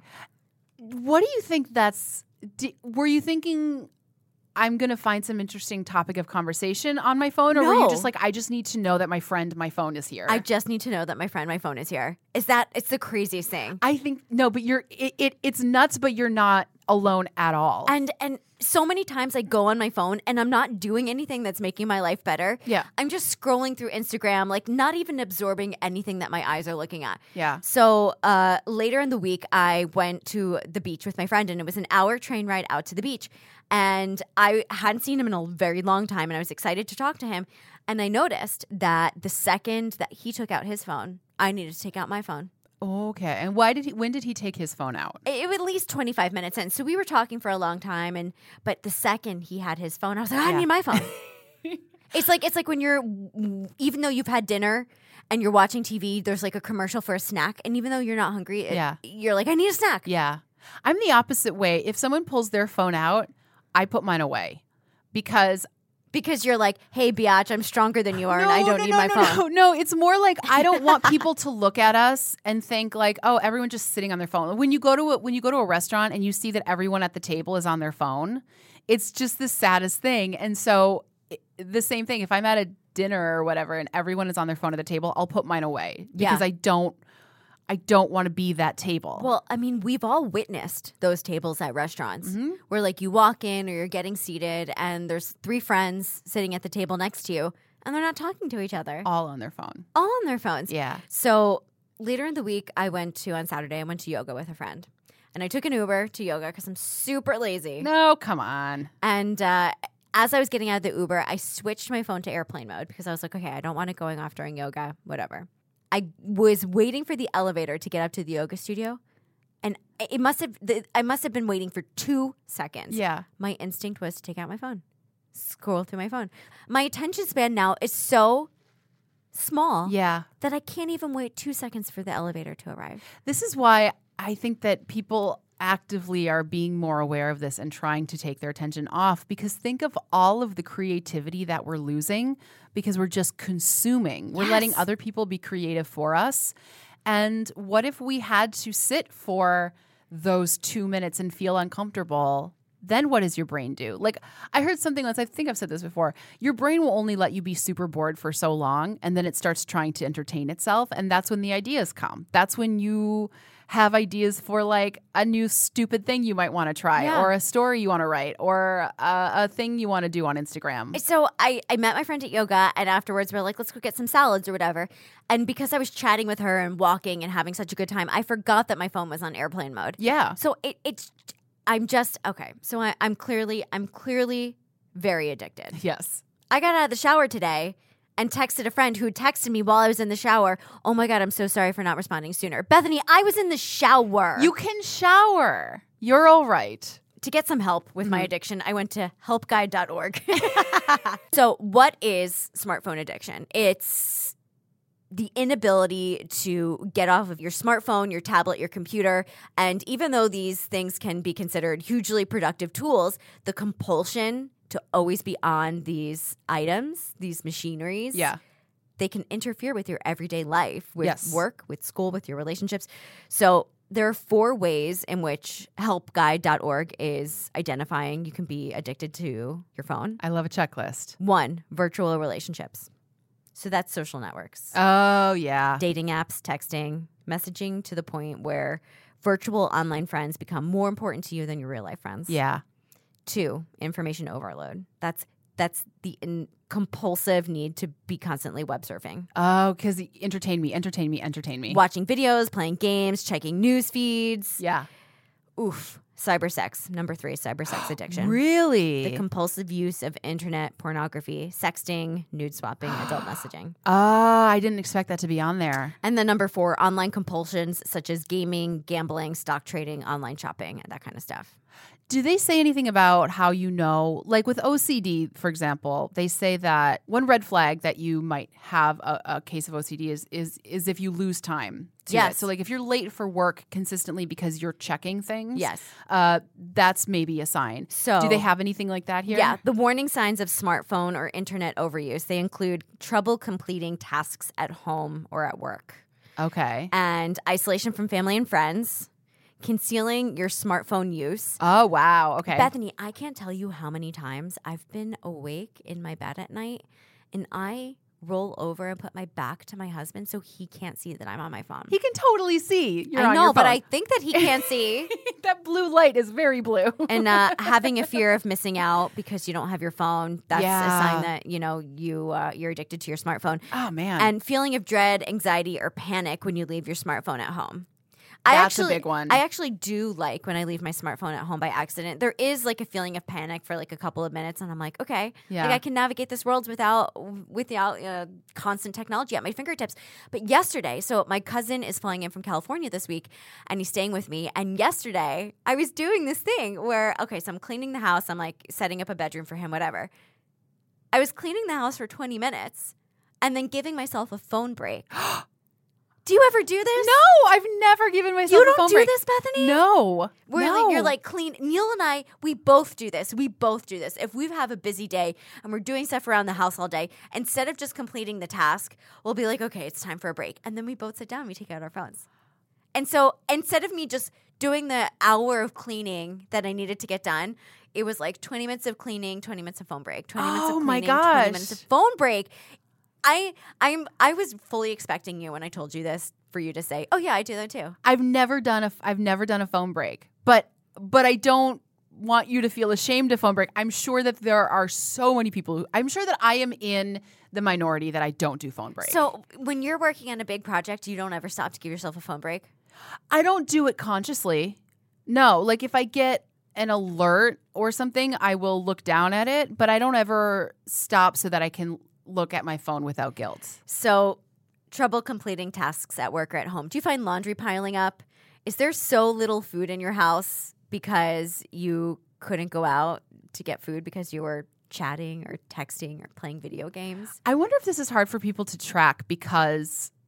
[SPEAKER 1] What do you think that's d- were you thinking I'm going to find some interesting topic of conversation on my phone or were you
[SPEAKER 2] No.
[SPEAKER 1] just like I just need to know that my friend my phone is here?
[SPEAKER 2] I just need to know that my friend, my phone is here. Is that, it's the craziest thing.
[SPEAKER 1] I think no, but you're it, it it's nuts but you're not alone at all.
[SPEAKER 2] And and so many times I go on my phone and I'm not doing anything that's making my life better.
[SPEAKER 1] Yeah.
[SPEAKER 2] I'm just scrolling through Instagram, like not even absorbing anything that my eyes are looking at.
[SPEAKER 1] Yeah.
[SPEAKER 2] So uh, later in the week, I went to the beach with my friend, and it was an hour train ride out to the beach. And I hadn't seen him in a very long time, and I was excited to talk to him. And I noticed that the second that he took out his phone, I needed to take out my phone.
[SPEAKER 1] Okay. And why did he when did he take his phone out?
[SPEAKER 2] It, it was at least twenty-five minutes in. So we were talking for a long time, and but the second he had his phone, I was like, I
[SPEAKER 1] Yeah.
[SPEAKER 2] need my phone. It's like it's like when you're, even though you've had dinner and you're watching T V, there's like a commercial for a snack, and even though you're not hungry, it-
[SPEAKER 1] Yeah.
[SPEAKER 2] you're like, I need a snack.
[SPEAKER 1] Yeah. I'm the opposite way. If someone pulls their phone out, I put mine away because
[SPEAKER 2] Because you're like, hey, biatch, I'm stronger than you are, and
[SPEAKER 1] No,
[SPEAKER 2] I don't
[SPEAKER 1] no,
[SPEAKER 2] need
[SPEAKER 1] no,
[SPEAKER 2] my
[SPEAKER 1] no,
[SPEAKER 2] phone.
[SPEAKER 1] No, no, it's more like I don't want people to look at us and think like, oh, everyone's just sitting on their phone. When you go to a, when you go to a restaurant and you see that everyone at the table is on their phone, it's just the saddest thing. And so i- the same thing. If I'm at a dinner or whatever and everyone is on their phone at the table, I'll put mine away because
[SPEAKER 2] Yeah.
[SPEAKER 1] I don't, I don't want to be that table.
[SPEAKER 2] Well, I mean, we've all witnessed those tables at restaurants
[SPEAKER 1] Mm-hmm.
[SPEAKER 2] where, like, you walk in or you're getting seated, and there's three friends sitting at the table next to you, and they're not talking to each other,
[SPEAKER 1] all on their phone.
[SPEAKER 2] all on their phones.
[SPEAKER 1] Yeah.
[SPEAKER 2] So later in the week, I went to, on Saturday, I went to yoga with a friend. And I took an Uber to yoga because I'm super lazy.
[SPEAKER 1] No, come on.
[SPEAKER 2] And uh, as I was getting out of the Uber, I switched my phone to airplane mode because I was like, okay, I don't want it going off during yoga, whatever. I was waiting for the elevator to get up to the yoga studio. And it must have, the, I must have been waiting for two seconds.
[SPEAKER 1] Yeah.
[SPEAKER 2] My instinct was to take out my phone, scroll through my phone. My attention span now is so small
[SPEAKER 1] Yeah.
[SPEAKER 2] that I can't even wait two seconds for the elevator to arrive.
[SPEAKER 1] This is why I think that people actively are being more aware of this and trying to take their attention off, because think of all of the creativity that we're losing because we're just consuming. We're
[SPEAKER 2] Yes.
[SPEAKER 1] letting other people be creative for us. And what if we had to sit for those two minutes and feel uncomfortable? Then what does your brain do? Like, I heard something once, I think I've said this before. Your brain will only let you be super bored for so long, and then it starts trying to entertain itself. And that's when the ideas come. That's when you have ideas for like a new stupid thing you might want to try,
[SPEAKER 2] Yeah.
[SPEAKER 1] or a story you want to write, or a, a thing you want to do on Instagram.
[SPEAKER 2] So I, I met my friend at yoga, and afterwards we we're like, let's go get some salads or whatever. And because I was chatting with her and walking and having such a good time, I forgot that my phone was on airplane mode.
[SPEAKER 1] Yeah.
[SPEAKER 2] So it, it's, I'm just, okay. So I, I'm clearly, I'm clearly very addicted.
[SPEAKER 1] Yes.
[SPEAKER 2] I got out of the shower today and texted a friend who texted me while I was in the shower. Oh my God, I'm so sorry for not responding sooner. Bethany, I was in the shower.
[SPEAKER 1] You can shower. You're all right.
[SPEAKER 2] To get some help with
[SPEAKER 1] Mm-hmm.
[SPEAKER 2] my addiction, I went to help guide dot org. So what is smartphone addiction? It's the inability to get off of your smartphone, your tablet, your computer. And even though these things can be considered hugely productive tools, the compulsion to always be on these items, these machineries,
[SPEAKER 1] Yeah.
[SPEAKER 2] they can interfere with your everyday life, with
[SPEAKER 1] Yes.
[SPEAKER 2] work, with school, with your relationships. So there are four ways in which help guide dot org is identifying you can be addicted to your phone.
[SPEAKER 1] I love a checklist.
[SPEAKER 2] One, virtual relationships. So that's social networks,
[SPEAKER 1] Oh, yeah.
[SPEAKER 2] dating apps, texting, messaging to the point where virtual online friends become more important to you than your real life friends.
[SPEAKER 1] Yeah.
[SPEAKER 2] Two, information overload. That's that's the in- compulsive need to be constantly web surfing.
[SPEAKER 1] Oh, because entertain me, entertain me, entertain me.
[SPEAKER 2] Watching videos, playing games, checking news feeds.
[SPEAKER 1] Yeah.
[SPEAKER 2] Oof. Cyber sex. Number three, cyber sex addiction.
[SPEAKER 1] Really?
[SPEAKER 2] The compulsive use of internet pornography, sexting, nude swapping, adult messaging.
[SPEAKER 1] Oh, I didn't expect that to be on there.
[SPEAKER 2] And then number four, online compulsions such as gaming, gambling, stock trading, online shopping, and that kind of stuff.
[SPEAKER 1] Do they say anything about how you know, like with O C D, for example, they say that one red flag that you might have a, a case of O C D is is is if you lose time. To
[SPEAKER 2] Yes.
[SPEAKER 1] it. So like if you're late for work consistently because you're checking things,
[SPEAKER 2] Yes.
[SPEAKER 1] uh, that's maybe a sign.
[SPEAKER 2] So-
[SPEAKER 1] do they have anything like that here?
[SPEAKER 2] Yeah, the warning signs of smartphone or internet overuse, they include trouble completing tasks at home or at work,
[SPEAKER 1] Okay.
[SPEAKER 2] and isolation from family and friends, concealing your smartphone use.
[SPEAKER 1] Oh wow. Okay.
[SPEAKER 2] Bethany, I can't tell you how many times I've been awake in my bed at night and I roll over and put my back to my husband so he can't see that I'm on my phone.
[SPEAKER 1] he can totally see. You're
[SPEAKER 2] I
[SPEAKER 1] on
[SPEAKER 2] know,
[SPEAKER 1] your
[SPEAKER 2] but
[SPEAKER 1] phone.
[SPEAKER 2] I think that he can't see.
[SPEAKER 1] that blue light is very blue.
[SPEAKER 2] And uh, having a fear of missing out because you don't have your phone, that's
[SPEAKER 1] Yeah.
[SPEAKER 2] a sign that, you know, you, uh, you're addicted to your smartphone.
[SPEAKER 1] oh man.
[SPEAKER 2] And feeling of dread, anxiety, or panic when you leave your smartphone at home. I
[SPEAKER 1] That's a
[SPEAKER 2] actually,
[SPEAKER 1] big one.
[SPEAKER 2] I actually do like when I leave my smartphone at home by accident. There is like a feeling of panic for like a couple of minutes, and I'm like, okay,
[SPEAKER 1] Yeah.
[SPEAKER 2] like I can navigate this world without without uh, constant technology at my fingertips. But yesterday, so my cousin is flying in from California this week, and he's staying with me. And yesterday, I was doing this thing where, okay, so I'm cleaning the house, I'm like setting up a bedroom for him, whatever. I was cleaning the house for twenty minutes, and then giving myself a phone break. Do you ever do this?
[SPEAKER 1] no, I've never given myself
[SPEAKER 2] You
[SPEAKER 1] a
[SPEAKER 2] don't
[SPEAKER 1] phone
[SPEAKER 2] do
[SPEAKER 1] break.
[SPEAKER 2] this, Bethany?
[SPEAKER 1] No.
[SPEAKER 2] Where
[SPEAKER 1] no.
[SPEAKER 2] like, you're like clean. Neil and I, we both do this. We both do this. If we have a busy day and we're doing stuff around the house all day, instead of just completing the task, we'll be like, okay, it's time for a break. And then we both sit down and we take out our phones. And so instead of me just doing the hour of cleaning that I needed to get done, it was like twenty minutes of cleaning, twenty minutes of phone break, twenty minutes
[SPEAKER 1] Oh
[SPEAKER 2] of
[SPEAKER 1] my
[SPEAKER 2] cleaning,
[SPEAKER 1] gosh.
[SPEAKER 2] twenty minutes of phone break. I I'm I was fully expecting you when I told you this for you to say, "Oh yeah, I do that too."
[SPEAKER 1] I've never done a I've never done a phone break. But but I don't want you to feel ashamed of phone break. I'm sure that there are so many people who I'm sure that I am in the minority that I don't do phone break.
[SPEAKER 2] So when you're working on a big project, you don't ever stop to give yourself a phone break?
[SPEAKER 1] I don't do it consciously. No, like if I get an alert or something, I will look down at it, but I don't ever stop so that I can look at my phone without guilt.
[SPEAKER 2] So trouble completing tasks at work or at home. Do you find laundry piling up? Is there so little food in your house because you couldn't go out to get food because you were chatting or texting or playing video games?
[SPEAKER 1] I wonder if this is hard for people to track because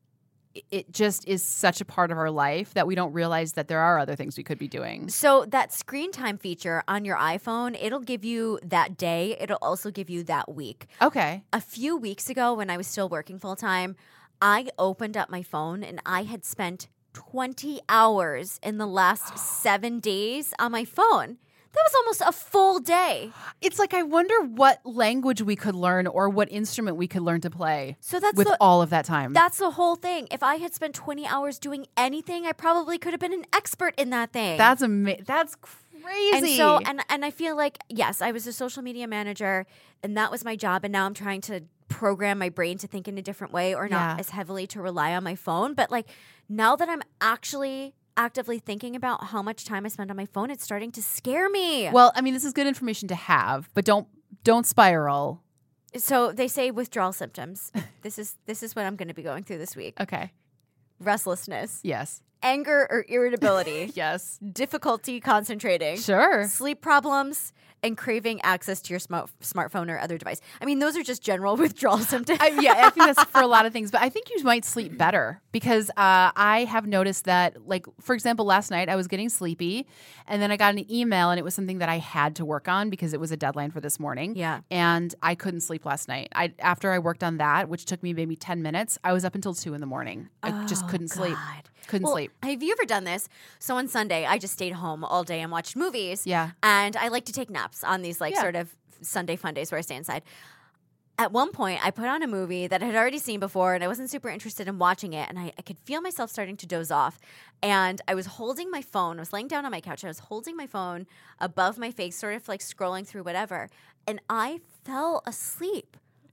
[SPEAKER 1] it just is such a part of our life that we don't realize that there are other things we could be doing.
[SPEAKER 2] So that screen time feature on your iPhone, it'll give you that day. It'll also give you that week.
[SPEAKER 1] Okay.
[SPEAKER 2] A few weeks ago when I was still working full time, I opened up my phone and I had spent twenty hours in the last seven days on my phone. That was almost a full day.
[SPEAKER 1] It's like I wonder what language we could learn or what instrument we could learn to play
[SPEAKER 2] So that's
[SPEAKER 1] with
[SPEAKER 2] the,
[SPEAKER 1] all of that time.
[SPEAKER 2] That's the whole thing. If I had spent twenty hours doing anything, I probably could have been an expert in that thing.
[SPEAKER 1] That's ama- That's crazy.
[SPEAKER 2] And so, and and I feel like, yes, I was a social media manager, and that was my job. And now I'm trying to program my brain to think in a different way, or not
[SPEAKER 1] Yeah.
[SPEAKER 2] as heavily to rely on my phone. But like now that I'm actually actively thinking about how much time I spend on my phone, it's starting to scare me.
[SPEAKER 1] Well, I mean, this is good information to have, but don't don't spiral.
[SPEAKER 2] So they say withdrawal symptoms. this is this is what I'm going to be going through this week.
[SPEAKER 1] Okay.
[SPEAKER 2] Restlessness,
[SPEAKER 1] Yes.
[SPEAKER 2] anger or irritability,
[SPEAKER 1] Yes.
[SPEAKER 2] difficulty concentrating,
[SPEAKER 1] Sure.
[SPEAKER 2] sleep problems, and craving access to your smart- smartphone or other device. I mean, those are just general withdrawal symptoms.
[SPEAKER 1] I, yeah, I think that's for a lot of things, but I think you might sleep better because uh, I have noticed that, like, for example, last night I was getting sleepy and then I got an email and it was something that I had to work on because it was a deadline for this morning.
[SPEAKER 2] Yeah.
[SPEAKER 1] And I couldn't sleep last night. I After I worked on that, which took me maybe ten minutes, I was up until two in the morning. I just
[SPEAKER 2] Oh,
[SPEAKER 1] couldn't sleep.
[SPEAKER 2] God.
[SPEAKER 1] Couldn't
[SPEAKER 2] Well,
[SPEAKER 1] sleep.
[SPEAKER 2] Have you ever done this? So on Sunday, I just stayed home all day and watched movies.
[SPEAKER 1] Yeah.
[SPEAKER 2] And I like to take naps on these like
[SPEAKER 1] Yeah.
[SPEAKER 2] sort of Sunday fun days where I stay inside. At one point, I put on a movie that I had already seen before and I wasn't super interested in watching it. And I, I could feel myself starting to doze off. And I was holding my phone. I was laying down on my couch. I was holding my phone above my face, sort of like scrolling through whatever. And I fell asleep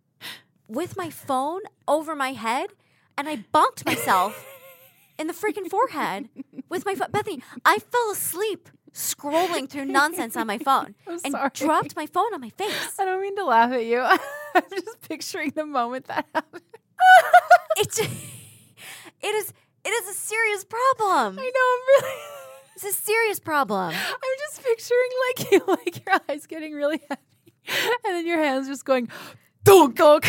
[SPEAKER 2] with my phone over my head. And I bonked myself in the freaking forehead with my phone. Bethany, I fell asleep scrolling through nonsense on my phone
[SPEAKER 1] I'm
[SPEAKER 2] and
[SPEAKER 1] sorry.
[SPEAKER 2] dropped my phone on my face.
[SPEAKER 1] I don't mean to laugh at you. I'm just picturing the moment that happened.
[SPEAKER 2] It's it is it is a serious problem.
[SPEAKER 1] I know, I'm really...
[SPEAKER 2] It's a serious problem.
[SPEAKER 1] I'm just picturing like you, like your eyes getting really heavy, and then your hands just going, dunk, dunk.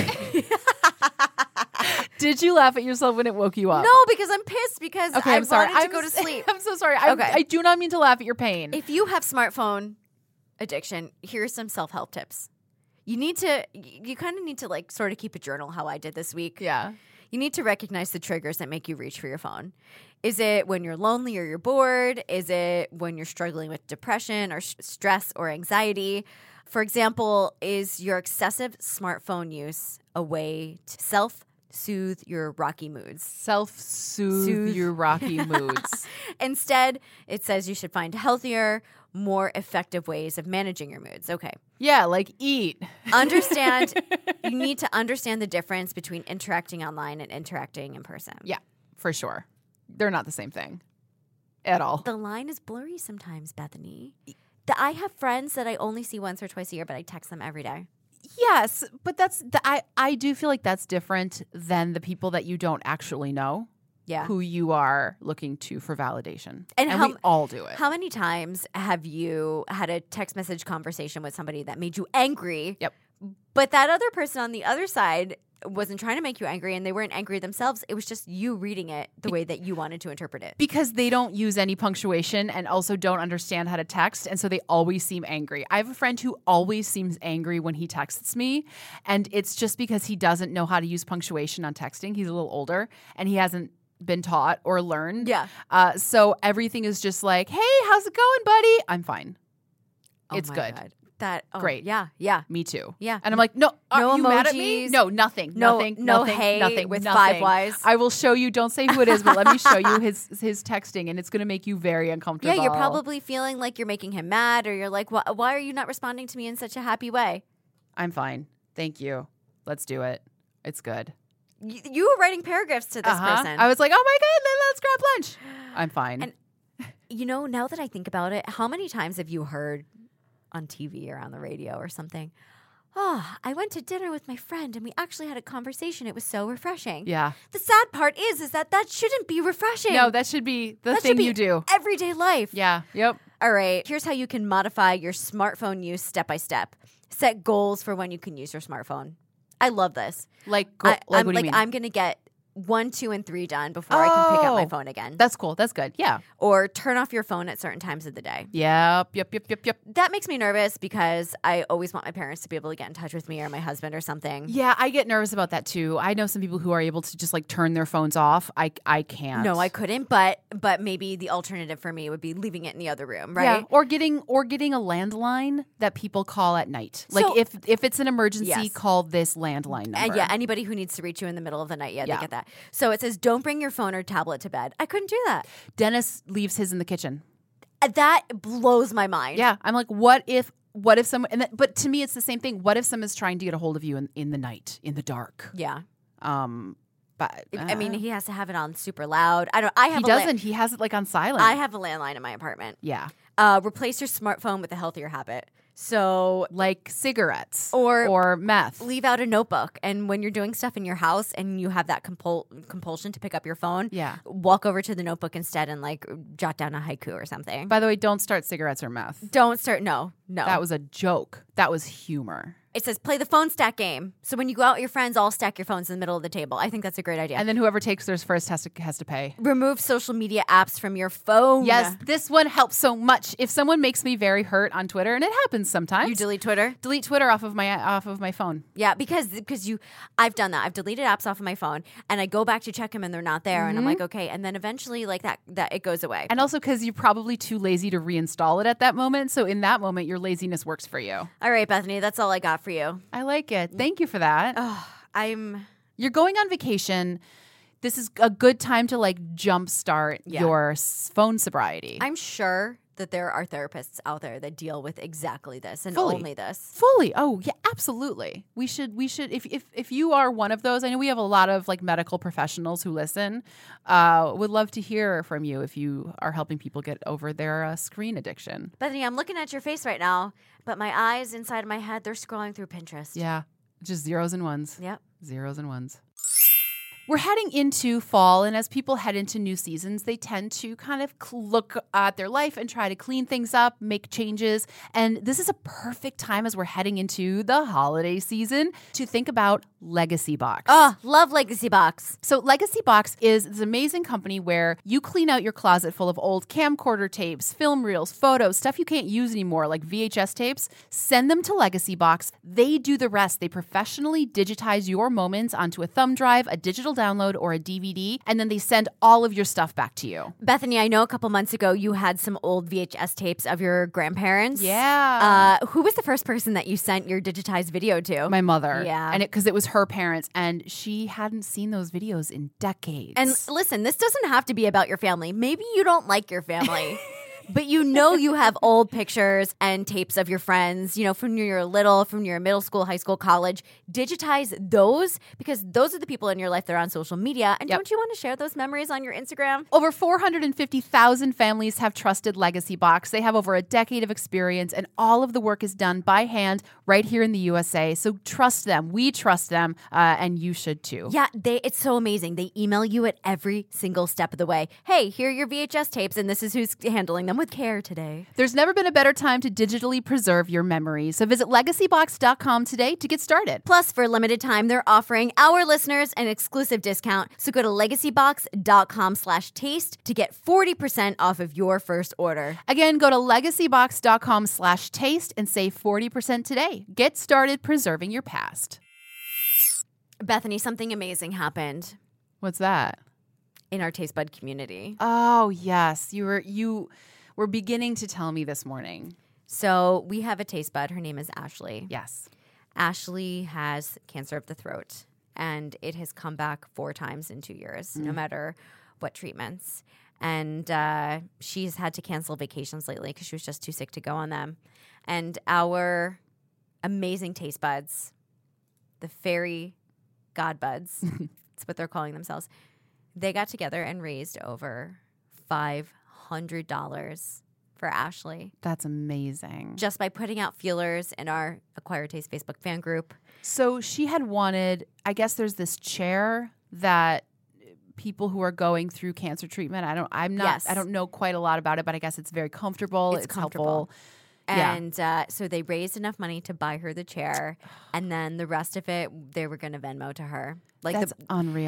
[SPEAKER 1] Did you laugh at yourself when it woke you up?
[SPEAKER 2] No, because I'm pissed because
[SPEAKER 1] Okay,
[SPEAKER 2] I
[SPEAKER 1] I'm sorry.
[SPEAKER 2] wanted to
[SPEAKER 1] I'm
[SPEAKER 2] go to
[SPEAKER 1] s-
[SPEAKER 2] sleep.
[SPEAKER 1] I'm so sorry. I,
[SPEAKER 2] Okay.
[SPEAKER 1] I do not mean to laugh at your pain.
[SPEAKER 2] If you have smartphone addiction, here's some self-help tips. You need to you kind of need to like sort of keep a journal how I did this week.
[SPEAKER 1] yeah.
[SPEAKER 2] You need to recognize the triggers that make you reach for your phone. Is it when you're lonely or you're bored? Is it when you're struggling with depression or sh- stress or anxiety? For example, is your excessive smartphone use a way to self-soothe your rocky moods?
[SPEAKER 1] Self-soothe
[SPEAKER 2] Soothe.
[SPEAKER 1] your rocky moods.
[SPEAKER 2] Instead, it says you should find healthier, more effective ways of managing your moods. Okay.
[SPEAKER 1] Yeah, like eat.
[SPEAKER 2] Understand, you need to understand the difference between interacting online and interacting in person.
[SPEAKER 1] Yeah, for sure. They're not the same thing at all.
[SPEAKER 2] The line is blurry sometimes, Bethany. The, I have friends that I only see once or twice a year, but I text them every day.
[SPEAKER 1] Yes, but that's the, I I do feel like that's different than the people that you don't actually know,
[SPEAKER 2] Yeah.
[SPEAKER 1] who you are looking to for validation.
[SPEAKER 2] And
[SPEAKER 1] And,
[SPEAKER 2] how-
[SPEAKER 1] we all do it.
[SPEAKER 2] How many times have you had a text message conversation with somebody that made you angry?
[SPEAKER 1] Yep.
[SPEAKER 2] But that other person on the other side wasn't trying to make you angry and they weren't angry themselves. It was just you reading it the way that you wanted to interpret it.
[SPEAKER 1] Because they don't use any punctuation and also don't understand how to text. And so they always seem angry. I have a friend who always seems angry when he texts me. And it's just because he doesn't know how to use punctuation on texting. He's a little older and he hasn't been taught or learned.
[SPEAKER 2] Yeah.
[SPEAKER 1] Uh, so everything is just like, hey, how's it going, buddy? I'm fine.
[SPEAKER 2] Oh
[SPEAKER 1] It's
[SPEAKER 2] my
[SPEAKER 1] good.
[SPEAKER 2] God. That oh,
[SPEAKER 1] Great.
[SPEAKER 2] Yeah, yeah.
[SPEAKER 1] Me too.
[SPEAKER 2] Yeah.
[SPEAKER 1] And I'm like, no, are
[SPEAKER 2] No
[SPEAKER 1] you mad at me?
[SPEAKER 2] emojis.
[SPEAKER 1] No, nothing.
[SPEAKER 2] No-
[SPEAKER 1] nothing.
[SPEAKER 2] no
[SPEAKER 1] nothing,
[SPEAKER 2] hey
[SPEAKER 1] nothing,
[SPEAKER 2] with
[SPEAKER 1] nothing.
[SPEAKER 2] five Ys.
[SPEAKER 1] I will show you. Don't say who it is, but let me show you his his texting, and it's going to make you very uncomfortable.
[SPEAKER 2] Yeah, you're probably feeling like you're making him mad, or you're like, why, why are you not responding to me in such a happy way?
[SPEAKER 1] I'm fine. Thank you. Let's do it. It's good.
[SPEAKER 2] You, you were writing paragraphs to this
[SPEAKER 1] Uh-huh.
[SPEAKER 2] person.
[SPEAKER 1] I was like, oh my god, then let's grab lunch. I'm fine.
[SPEAKER 2] And- you know, now that I think about it, how many times have you heard on T V or on the radio or something, oh, I went to dinner with my friend and we actually had a conversation. It was so refreshing.
[SPEAKER 1] yeah.
[SPEAKER 2] The sad part is, is that that shouldn't be refreshing.
[SPEAKER 1] No, that should be the
[SPEAKER 2] That should
[SPEAKER 1] thing
[SPEAKER 2] be
[SPEAKER 1] you do.
[SPEAKER 2] everyday life.
[SPEAKER 1] Yeah. Yep.
[SPEAKER 2] All right, here's how you can modify your smartphone use step by step. Set goals for when you can use your smartphone. I love this.
[SPEAKER 1] Like, go,
[SPEAKER 2] I,
[SPEAKER 1] like
[SPEAKER 2] I'm
[SPEAKER 1] what do you
[SPEAKER 2] like
[SPEAKER 1] mean?
[SPEAKER 2] I'm gonna get one, two, and three done before I can pick up my
[SPEAKER 1] Oh.
[SPEAKER 2] phone again.
[SPEAKER 1] That's cool. That's good. Yeah.
[SPEAKER 2] Or turn off your phone at certain times of the day.
[SPEAKER 1] Yep. Yep. Yep. Yep. Yep.
[SPEAKER 2] That makes me nervous because I always want my parents to be able to get in touch with me or my husband or something.
[SPEAKER 1] Yeah, I get nervous about that too. I know some people who are able to just like turn their phones off. I I can't.
[SPEAKER 2] No, I couldn't, but but maybe the alternative for me would be leaving it in the other room, right?
[SPEAKER 1] Yeah, or getting or getting a landline that people call at night. Like
[SPEAKER 2] So-
[SPEAKER 1] if if it's an emergency,
[SPEAKER 2] Yes.
[SPEAKER 1] call this landline number.
[SPEAKER 2] And yeah, anybody who needs to reach you in the middle of the night, yeah,
[SPEAKER 1] Yeah.
[SPEAKER 2] they get that. So it says, don't bring your phone or tablet to bed. I couldn't do that.
[SPEAKER 1] Dennis leaves his in the kitchen.
[SPEAKER 2] Uh, That blows my mind.
[SPEAKER 1] Yeah, I'm like, what if what if someone? And that, but to me, it's the same thing. What if someone's trying to get a hold of you in, in the night, in the dark?
[SPEAKER 2] Yeah.
[SPEAKER 1] Um, but
[SPEAKER 2] I mean,
[SPEAKER 1] uh,
[SPEAKER 2] he has to have it on super loud. I don't. I have.
[SPEAKER 1] he
[SPEAKER 2] a la-
[SPEAKER 1] doesn't. he has it like on silent.
[SPEAKER 2] I have a landline in my apartment.
[SPEAKER 1] yeah,
[SPEAKER 2] Uh, replace your smartphone with a healthier habit. So
[SPEAKER 1] like cigarettes
[SPEAKER 2] Or-
[SPEAKER 1] or meth.
[SPEAKER 2] leave out a notebook, and when you're doing stuff in your house and you have that compul- compulsion to pick up your phone,
[SPEAKER 1] Yeah.
[SPEAKER 2] walk over to the notebook instead and like jot down a haiku or something.
[SPEAKER 1] By the way, don't start cigarettes or meth.
[SPEAKER 2] Don't start. No, no.
[SPEAKER 1] That was a joke. That was humor.
[SPEAKER 2] It says play the phone stack game. So when you go out with your friends, all stack your phones in the middle of the table. I think that's a great idea.
[SPEAKER 1] And then whoever takes theirs first has to has to pay.
[SPEAKER 2] remove social media apps from your phone.
[SPEAKER 1] Yes, this one helps so much. If someone makes me very hurt on Twitter, and it happens sometimes,
[SPEAKER 2] You delete Twitter?
[SPEAKER 1] delete Twitter off of my off of my phone.
[SPEAKER 2] Yeah, because because you, I've done that. I've deleted apps off of my phone, and I go back to check them, and they're not there, and I'm like, okay, and then eventually, like that, that it goes away.
[SPEAKER 1] And also because you're probably too lazy to reinstall it at that moment. So in that moment, your laziness works for you.
[SPEAKER 2] All right, Bethany, that's all I got for you.
[SPEAKER 1] I like it. Thank you for that.
[SPEAKER 2] Oh, I'm.
[SPEAKER 1] You're going on vacation. This is a good time to like jumpstart
[SPEAKER 2] Yeah.
[SPEAKER 1] your s- phone sobriety.
[SPEAKER 2] I'm sure that there are therapists out there that deal with exactly this and
[SPEAKER 1] Fully.
[SPEAKER 2] only this.
[SPEAKER 1] Fully. Oh, yeah, absolutely. We should we should if if if you are one of those, I know we have a lot of like medical professionals who listen. Uh would love to hear from you if you are helping people get over their uh, screen addiction.
[SPEAKER 2] Bethany, I'm looking at your face right now, but my eyes inside of my head, they're scrolling through Pinterest.
[SPEAKER 1] Yeah. Just zeros and ones.
[SPEAKER 2] Yep.
[SPEAKER 1] Zeros and ones. We're heading into fall, and as people head into new seasons, they tend to kind of cl- look at their life and try to clean things up, make changes. And this is a perfect time as we're heading into the holiday season to think about Legacy Box.
[SPEAKER 2] Oh, love Legacy Box.
[SPEAKER 1] So Legacy Box is this amazing company where you clean out your closet full of old camcorder tapes, film reels, photos, stuff you can't use anymore, like V H S tapes. Send them to Legacy Box. They do the rest. They professionally digitize your moments onto a thumb drive, a digital download, or a D V D, and then they send all of your stuff back to you.
[SPEAKER 2] Bethany, I know a couple months ago you had some old V H S tapes of your grandparents.
[SPEAKER 1] Yeah.
[SPEAKER 2] Uh, who was the first person that you sent your digitized video to?
[SPEAKER 1] My mother.
[SPEAKER 2] Yeah.
[SPEAKER 1] And it because it was her parents, and she hadn't seen those videos in decades.
[SPEAKER 2] And listen, this doesn't have to be about your family. Maybe you don't like your family. But you know you have old pictures and tapes of your friends, you know, from when you're little, from your middle school, high school, college. Digitize those because those are the people in your life that are on social media. And
[SPEAKER 1] Yep.
[SPEAKER 2] don't you want to share those memories on your Instagram?
[SPEAKER 1] Over four hundred fifty thousand families have trusted Legacy Box. They have over a decade of experience, and all of the work is done by hand right here in the U S A. So trust them. We trust them, uh, and you should too.
[SPEAKER 2] Yeah, they it's so amazing. They email you at every single step of the way. Hey, here are your V H S tapes, and this is who's handling them with care today.
[SPEAKER 1] There's never been a better time to digitally preserve your memories. So visit legacy box dot com today to get started.
[SPEAKER 2] Plus, for a limited time, they're offering our listeners an exclusive discount. So go to legacy box dot com slash taste to get forty percent off of your first order.
[SPEAKER 1] Again, go to legacy box dot com slash taste and save forty percent today. Get started preserving your past.
[SPEAKER 2] Bethany, something amazing happened
[SPEAKER 1] What's that?
[SPEAKER 2] in our Taste Bud community.
[SPEAKER 1] Oh, yes. You were you were beginning to tell me this morning.
[SPEAKER 2] So we have a Taste Bud. Her name is Ashley.
[SPEAKER 1] Yes.
[SPEAKER 2] Ashley has cancer of the throat, and it has come back four times in two years, no matter what treatments. And uh, she's had to cancel vacations lately because she was just too sick to go on them. And our amazing Taste Buds, the fairy God Buds, that's what they're calling themselves, they got together and raised over five hundred dollars for Ashley
[SPEAKER 1] That's amazing.
[SPEAKER 2] just by putting out feelers in our Acquired Taste Facebook fan group.
[SPEAKER 1] So she had wanted, I guess there's this chair that people who are going through cancer treatment, I don't I'm not
[SPEAKER 2] Yes.
[SPEAKER 1] I don't know quite a lot about it, but I guess it's very comfortable.
[SPEAKER 2] It's
[SPEAKER 1] It's,
[SPEAKER 2] comfortable.
[SPEAKER 1] helpful. Yeah.
[SPEAKER 2] And uh, so they raised enough money to buy her the chair, and then the rest of it they were going to Venmo to her. Like
[SPEAKER 1] That's
[SPEAKER 2] the,
[SPEAKER 1] unreal.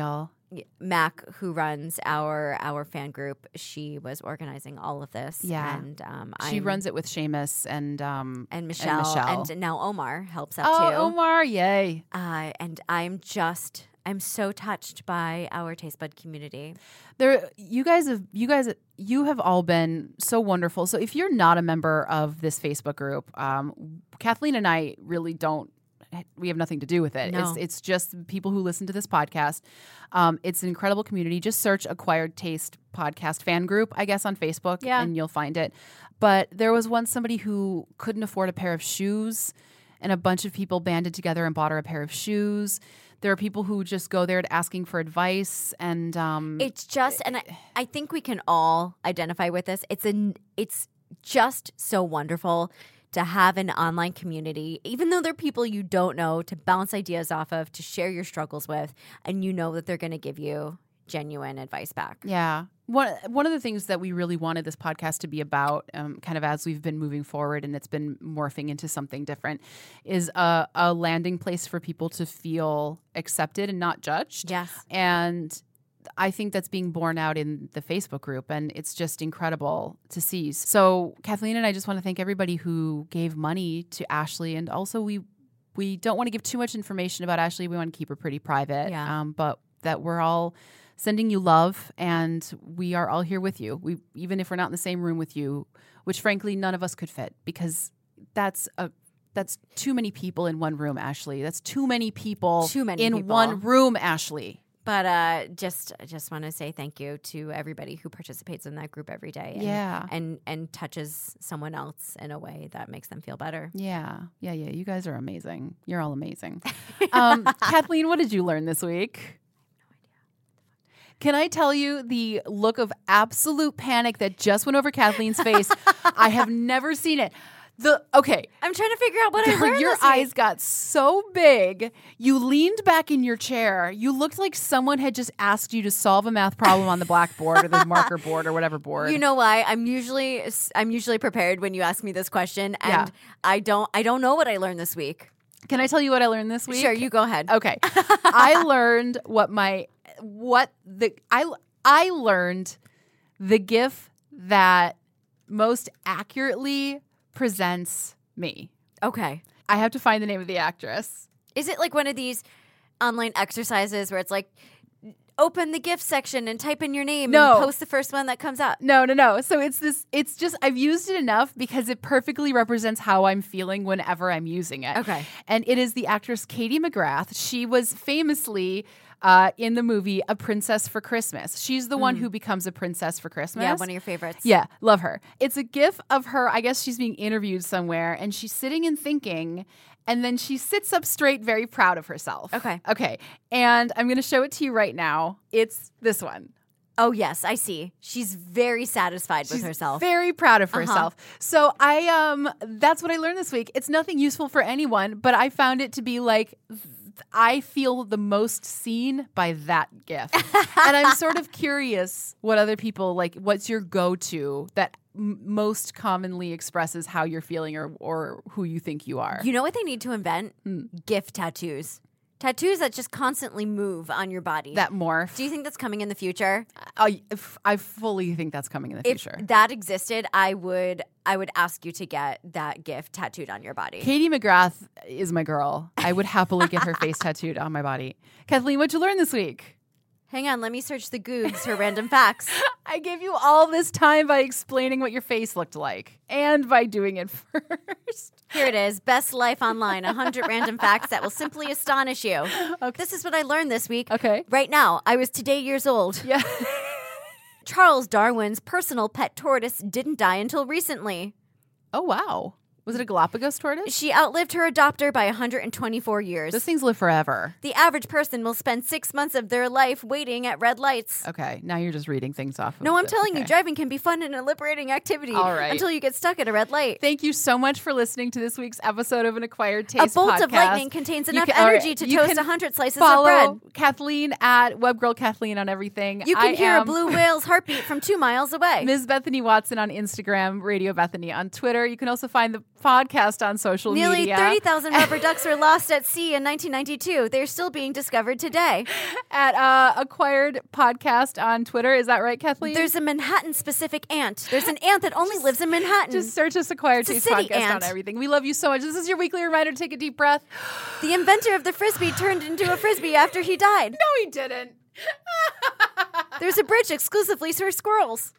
[SPEAKER 2] Mac, who runs our our fan group, she was organizing all of this.
[SPEAKER 1] Yeah.
[SPEAKER 2] And um,
[SPEAKER 1] She
[SPEAKER 2] I'm-
[SPEAKER 1] runs it with Seamus and um
[SPEAKER 2] and Michelle,
[SPEAKER 1] Michelle.
[SPEAKER 2] and now Omar helps out
[SPEAKER 1] oh,
[SPEAKER 2] too.
[SPEAKER 1] Omar, yay.
[SPEAKER 2] Uh, and I'm just, I'm so touched by our Taste Bud community.
[SPEAKER 1] There, you guys have, you guys, you have all been so wonderful. So if you're not a member of this Facebook group, um, Kathleen and I really don't. We have nothing to do with it.
[SPEAKER 2] No.
[SPEAKER 1] It's it's just people who listen to this podcast. Um, it's an incredible community. Just search Acquired Taste Podcast Fan Group, I guess, on Facebook,
[SPEAKER 2] Yeah.
[SPEAKER 1] and you'll find it. But there was once somebody who couldn't afford a pair of shoes, and a bunch of people banded together and bought her a pair of shoes. There are people who just go there to asking for advice, and um,
[SPEAKER 2] It's just, and I, I think we can all identify with this. It's an, it's just so wonderful to have an online community, even though they're people you don't know, to bounce ideas off of, to share your struggles with, and you know that they're going to give you genuine advice back.
[SPEAKER 1] Yeah. One one of the things that we really wanted this podcast to be about, um, kind of as we've been moving forward and it's been morphing into something different, is a, a landing place for people to feel accepted and not judged.
[SPEAKER 2] Yes.
[SPEAKER 1] And I think that's being borne out in the Facebook group, and it's just incredible to see. So Kathleen and I just want to thank everybody who gave money to Ashley, and also we we don't want to give too much information about Ashley. We want to keep her pretty private,
[SPEAKER 2] Yeah.
[SPEAKER 1] um, but that we're all sending you love, and we are all here with you. We even if we're not in the same room with you, which frankly none of us could fit, because that's a that's too many people in one room, Ashley. That's too many people
[SPEAKER 2] Too many
[SPEAKER 1] in
[SPEAKER 2] people.
[SPEAKER 1] one room, Ashley.
[SPEAKER 2] But uh, just, I just want to say thank you to everybody who participates in that group every day. And,
[SPEAKER 1] Yeah.
[SPEAKER 2] and and touches someone else in a way that makes them feel better.
[SPEAKER 1] Yeah, yeah, yeah. You guys are amazing. You're all amazing. um, Kathleen, what did you learn this week? Can I tell you the look of absolute panic that just went over Kathleen's face? I have never seen it. The okay,
[SPEAKER 2] I'm trying to figure out what I learned.
[SPEAKER 1] your
[SPEAKER 2] this week.
[SPEAKER 1] eyes got so big. You leaned back in your chair. You looked like someone had just asked you to solve a math problem on the blackboard or the marker board or whatever board.
[SPEAKER 2] You know why? I'm usually I'm usually prepared when you ask me this question, and
[SPEAKER 1] Yeah.
[SPEAKER 2] I don't I don't know what I learned this week.
[SPEAKER 1] Can I tell you what I learned this week?
[SPEAKER 2] Sure, you go ahead.
[SPEAKER 1] Okay. I learned what my what the I I learned the GIF that most accurately presents me.
[SPEAKER 2] Okay.
[SPEAKER 1] I have to find the name of the actress.
[SPEAKER 2] Is it like one of these online exercises where it's like open the gift section and type in your name
[SPEAKER 1] No.
[SPEAKER 2] and post the first one that comes up?
[SPEAKER 1] No, no, no. So it's this it's just I've used it enough because it perfectly represents how I'm feeling whenever I'm using it.
[SPEAKER 2] Okay.
[SPEAKER 1] And it is the actress Katie McGrath. She was famously uh, in the movie A Princess for Christmas. She's the one who becomes a princess for Christmas.
[SPEAKER 2] Yeah, one of your favorites.
[SPEAKER 1] Yeah, love her. It's a gif of her. I guess she's being interviewed somewhere and she's sitting and thinking, and then she sits up straight, very proud of herself.
[SPEAKER 2] Okay.
[SPEAKER 1] Okay. And I'm going to show it to you right now. It's this one.
[SPEAKER 2] Oh yes, I see. She's very satisfied with
[SPEAKER 1] She's
[SPEAKER 2] herself.
[SPEAKER 1] very proud of
[SPEAKER 2] Uh-huh.
[SPEAKER 1] herself. So I um that's what I learned this week. It's nothing useful for anyone, but I found it to be like I feel the most seen by that gif. And I'm sort of curious what other people like what's your go-to that m- most commonly expresses how you're feeling or or who you think you are.
[SPEAKER 2] You know what they need to invent?
[SPEAKER 1] Hmm.
[SPEAKER 2] Gift tattoos. Tattoos that just constantly move on your body.
[SPEAKER 1] that morph.
[SPEAKER 2] Do you think that's coming in the future?
[SPEAKER 1] I, I fully think that's coming in the
[SPEAKER 2] If
[SPEAKER 1] future.
[SPEAKER 2] that existed, I would I would ask you to get that gift tattooed on your body.
[SPEAKER 1] Katie McGrath is my girl. I would happily get her face tattooed on my body. Kathleen, what'd you learn this week?
[SPEAKER 2] Hang on, let me search the Googs for random facts.
[SPEAKER 1] I gave you all this time by explaining what your face looked like and by doing it first.
[SPEAKER 2] Here it is. Best Life Online. one hundred random facts that will simply astonish you.
[SPEAKER 1] Okay.
[SPEAKER 2] This is what I learned this week.
[SPEAKER 1] Okay.
[SPEAKER 2] Right now, I was today years old.
[SPEAKER 1] Yeah.
[SPEAKER 2] Charles Darwin's personal pet tortoise didn't die until recently.
[SPEAKER 1] Oh, wow. Was it a Galapagos tortoise?
[SPEAKER 2] She outlived her adopter by one hundred twenty-four years.
[SPEAKER 1] Those things live forever.
[SPEAKER 2] The average person will spend six months of their life waiting at red lights.
[SPEAKER 1] Okay. Now you're just reading things off of
[SPEAKER 2] No, I'm
[SPEAKER 1] the-
[SPEAKER 2] telling you,
[SPEAKER 1] okay.
[SPEAKER 2] driving can be fun and a liberating activity
[SPEAKER 1] All right.
[SPEAKER 2] until you get stuck at a red light.
[SPEAKER 1] Thank you so much for listening to this week's episode of An Acquired Taste
[SPEAKER 2] A bolt
[SPEAKER 1] podcast.
[SPEAKER 2] of lightning contains
[SPEAKER 1] You
[SPEAKER 2] enough
[SPEAKER 1] can- all right,
[SPEAKER 2] energy to
[SPEAKER 1] you
[SPEAKER 2] toast
[SPEAKER 1] can
[SPEAKER 2] one hundred slices
[SPEAKER 1] Follow
[SPEAKER 2] of bread.
[SPEAKER 1] Kathleen at Webgirl Kathleen on everything.
[SPEAKER 2] You can
[SPEAKER 1] I
[SPEAKER 2] hear a
[SPEAKER 1] am
[SPEAKER 2] blue whale's heartbeat from two miles away.
[SPEAKER 1] Miz Bethany Watson on Instagram, Radio Bethany on Twitter. You can also find the podcast on social
[SPEAKER 2] Nearly
[SPEAKER 1] media.
[SPEAKER 2] thirty thousand rubber ducks were lost at sea in nineteen ninety-two. They're still being discovered today.
[SPEAKER 1] At uh, Acquired Podcast on Twitter. Is that right, Kathleen?
[SPEAKER 2] There's a Manhattan-specific ant. There's an ant that only lives in Manhattan.
[SPEAKER 1] Just search us Acquired
[SPEAKER 2] It's a
[SPEAKER 1] Taste
[SPEAKER 2] city
[SPEAKER 1] Podcast
[SPEAKER 2] ant.
[SPEAKER 1] on everything. We love you so much. This is your weekly reminder to take a deep breath.
[SPEAKER 2] The inventor of the Frisbee turned into a Frisbee after he died.
[SPEAKER 1] No, he didn't.
[SPEAKER 2] There's a bridge exclusively for squirrels.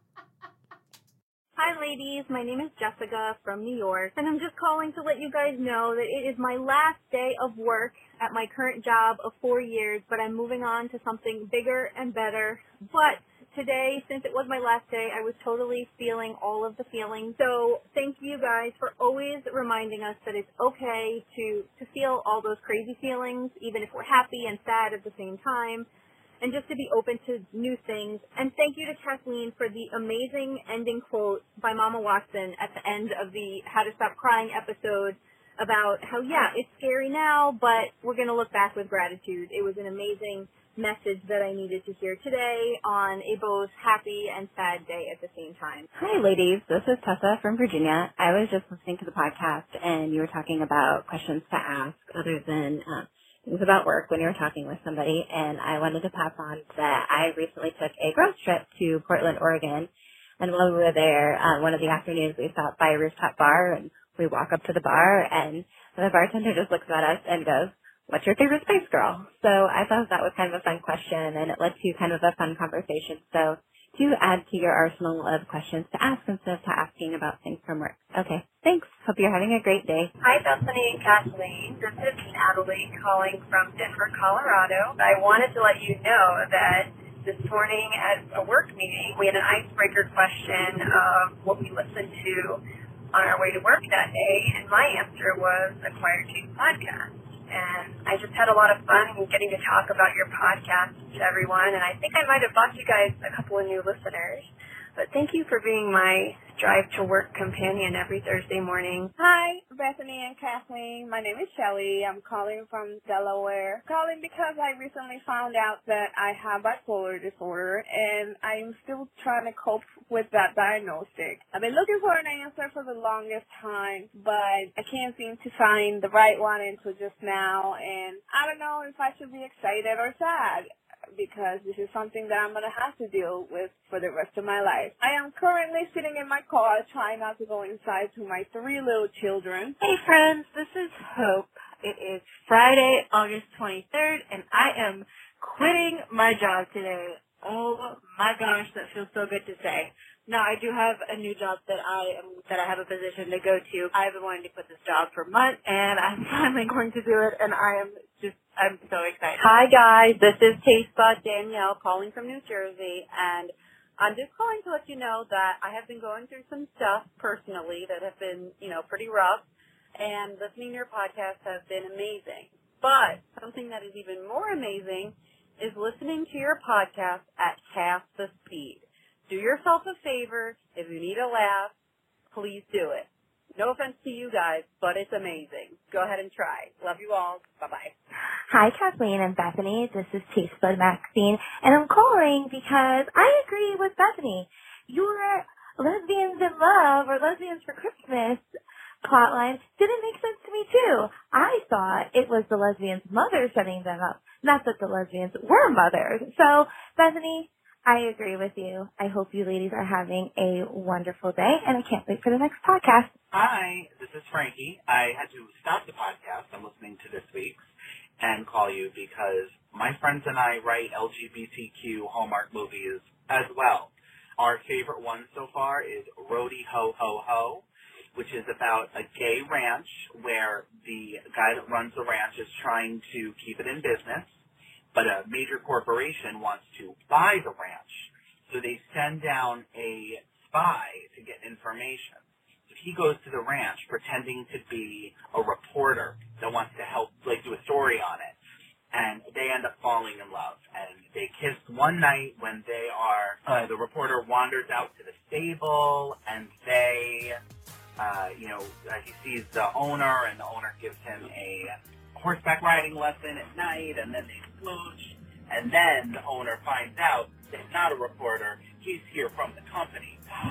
[SPEAKER 7] Hi ladies, my name is Jessica from New York, and I'm just calling to let you guys know that it is my last day of work at my current job of four years, but I'm moving on to something bigger and better. But today, since it was my last day, I was totally feeling all of the feelings. So thank you guys for always reminding us that it's okay to, to feel all those crazy feelings, even if we're happy and sad at the same time, and just to be open to new things. And thank you to Kathleen for the amazing ending quote by Mama Watson at the end of the How to Stop Crying episode about how, yeah, it's scary now, but we're going to look back with gratitude. It was an amazing message that I needed to hear today on a both happy and sad day at the same time.
[SPEAKER 8] Hi, ladies. This is Tessa from Virginia. I was just listening to the podcast, and you were talking about questions to ask other than uh, things about work when you were talking with somebody, and I wanted to pass on that I recently took a girls trip to Portland, Oregon, and while we were there, uh, one of the afternoons we stopped by a rooftop bar, and we walk up to the bar, and the bartender just looks at us and goes, "What's your favorite Spice Girl?" So I thought that was kind of a fun question, and it led to kind of a fun conversation. So to add to your arsenal of questions to ask instead of to asking about things from work. Okay, thanks. Hope you're having a great day.
[SPEAKER 7] Hi, Bethany and Kathleen. This is Natalie calling from Denver, Colorado. I wanted to let you know that this morning at a work meeting, we had an icebreaker question of what we listened to on our way to work that day, and my answer was Acquired Taste Podcast. And I just had a lot of fun getting to talk about your podcast to everyone, and I think I might have bought you guys a couple of new listeners. But thank you for being my drive-to-work companion every Thursday morning.
[SPEAKER 9] Hi, Bethany and Kathleen. My name is Shelly. I'm calling from Delaware. Calling because I recently found out that I have bipolar disorder, and I'm still trying to cope with that diagnosis. I've been looking for an answer for the longest time, but I can't seem to find the right one until just now, and I don't know if I should be excited or sad, because this is something that I'm going to have to deal with for the rest of my life. I am currently sitting in my car trying not to go inside to my three little children.
[SPEAKER 10] Hey friends, this is Hope. It is Friday, August twenty-third, and I am quitting my job today. Oh my gosh, that feels so good to say. Now, I do have a new job that I am, that I have a position to go to. I've been wanting to quit this job for months, and I'm finally going to do it, and I am just, I'm so excited.
[SPEAKER 11] Hi guys, this is Taste Bud Danielle calling from New Jersey, and I'm just calling to let you know that I have been going through some stuff personally that have been, you know, pretty rough, and listening to your podcast has been amazing. But something that is even more amazing is listening to your podcast at half the speed. Do yourself a favor. If you need a laugh, please do it. No offense to you guys, but it's amazing. Go ahead and try. Love you all. Bye-bye.
[SPEAKER 12] Hi, Kathleen and Bethany. This is Taste Bud Maxine, and I'm calling because I agree with Bethany. Your lesbians in love or lesbians for Christmas plotline didn't make sense to me, too. I thought it was the lesbians' mothers setting them up, not that the lesbians were mothers. So, Bethany, I agree with you. I hope you ladies are having a wonderful day, and I can't wait for the next podcast.
[SPEAKER 13] Hi, this is Frankie. I had to stop the podcast I'm listening to this week's and call you because my friends and I write L G B T Q Hallmark movies as well. Our favorite one so far is Roadie Ho Ho Ho, which is about a gay ranch where the guy that runs the ranch is trying to keep it in business, but a major corporation wants to buy the ranch. So they send down a spy to get information. So he goes to the ranch pretending to be a reporter that wants to help, like, do a story on it. And they end up falling in love. And they kiss one night when they are, uh, the reporter wanders out to the stable, and they, uh, you know, uh, he sees the owner, and the owner gives him a horseback riding lesson at night, and then they smooch, and then the owner finds out that he's not a reporter, he's here from the company.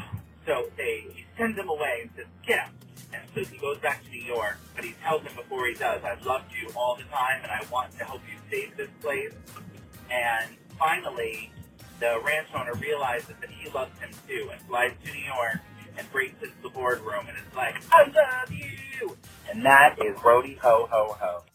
[SPEAKER 13] So they he sends him away and says, get out. And so he goes back to New York, but he tells him before he does, I've loved you all the time and I want to help you save this place. And finally, the ranch owner realizes that he loves him too and flies to New York and breaks into the boardroom and is like, I love you! And that is Rhodey Ho Ho Ho.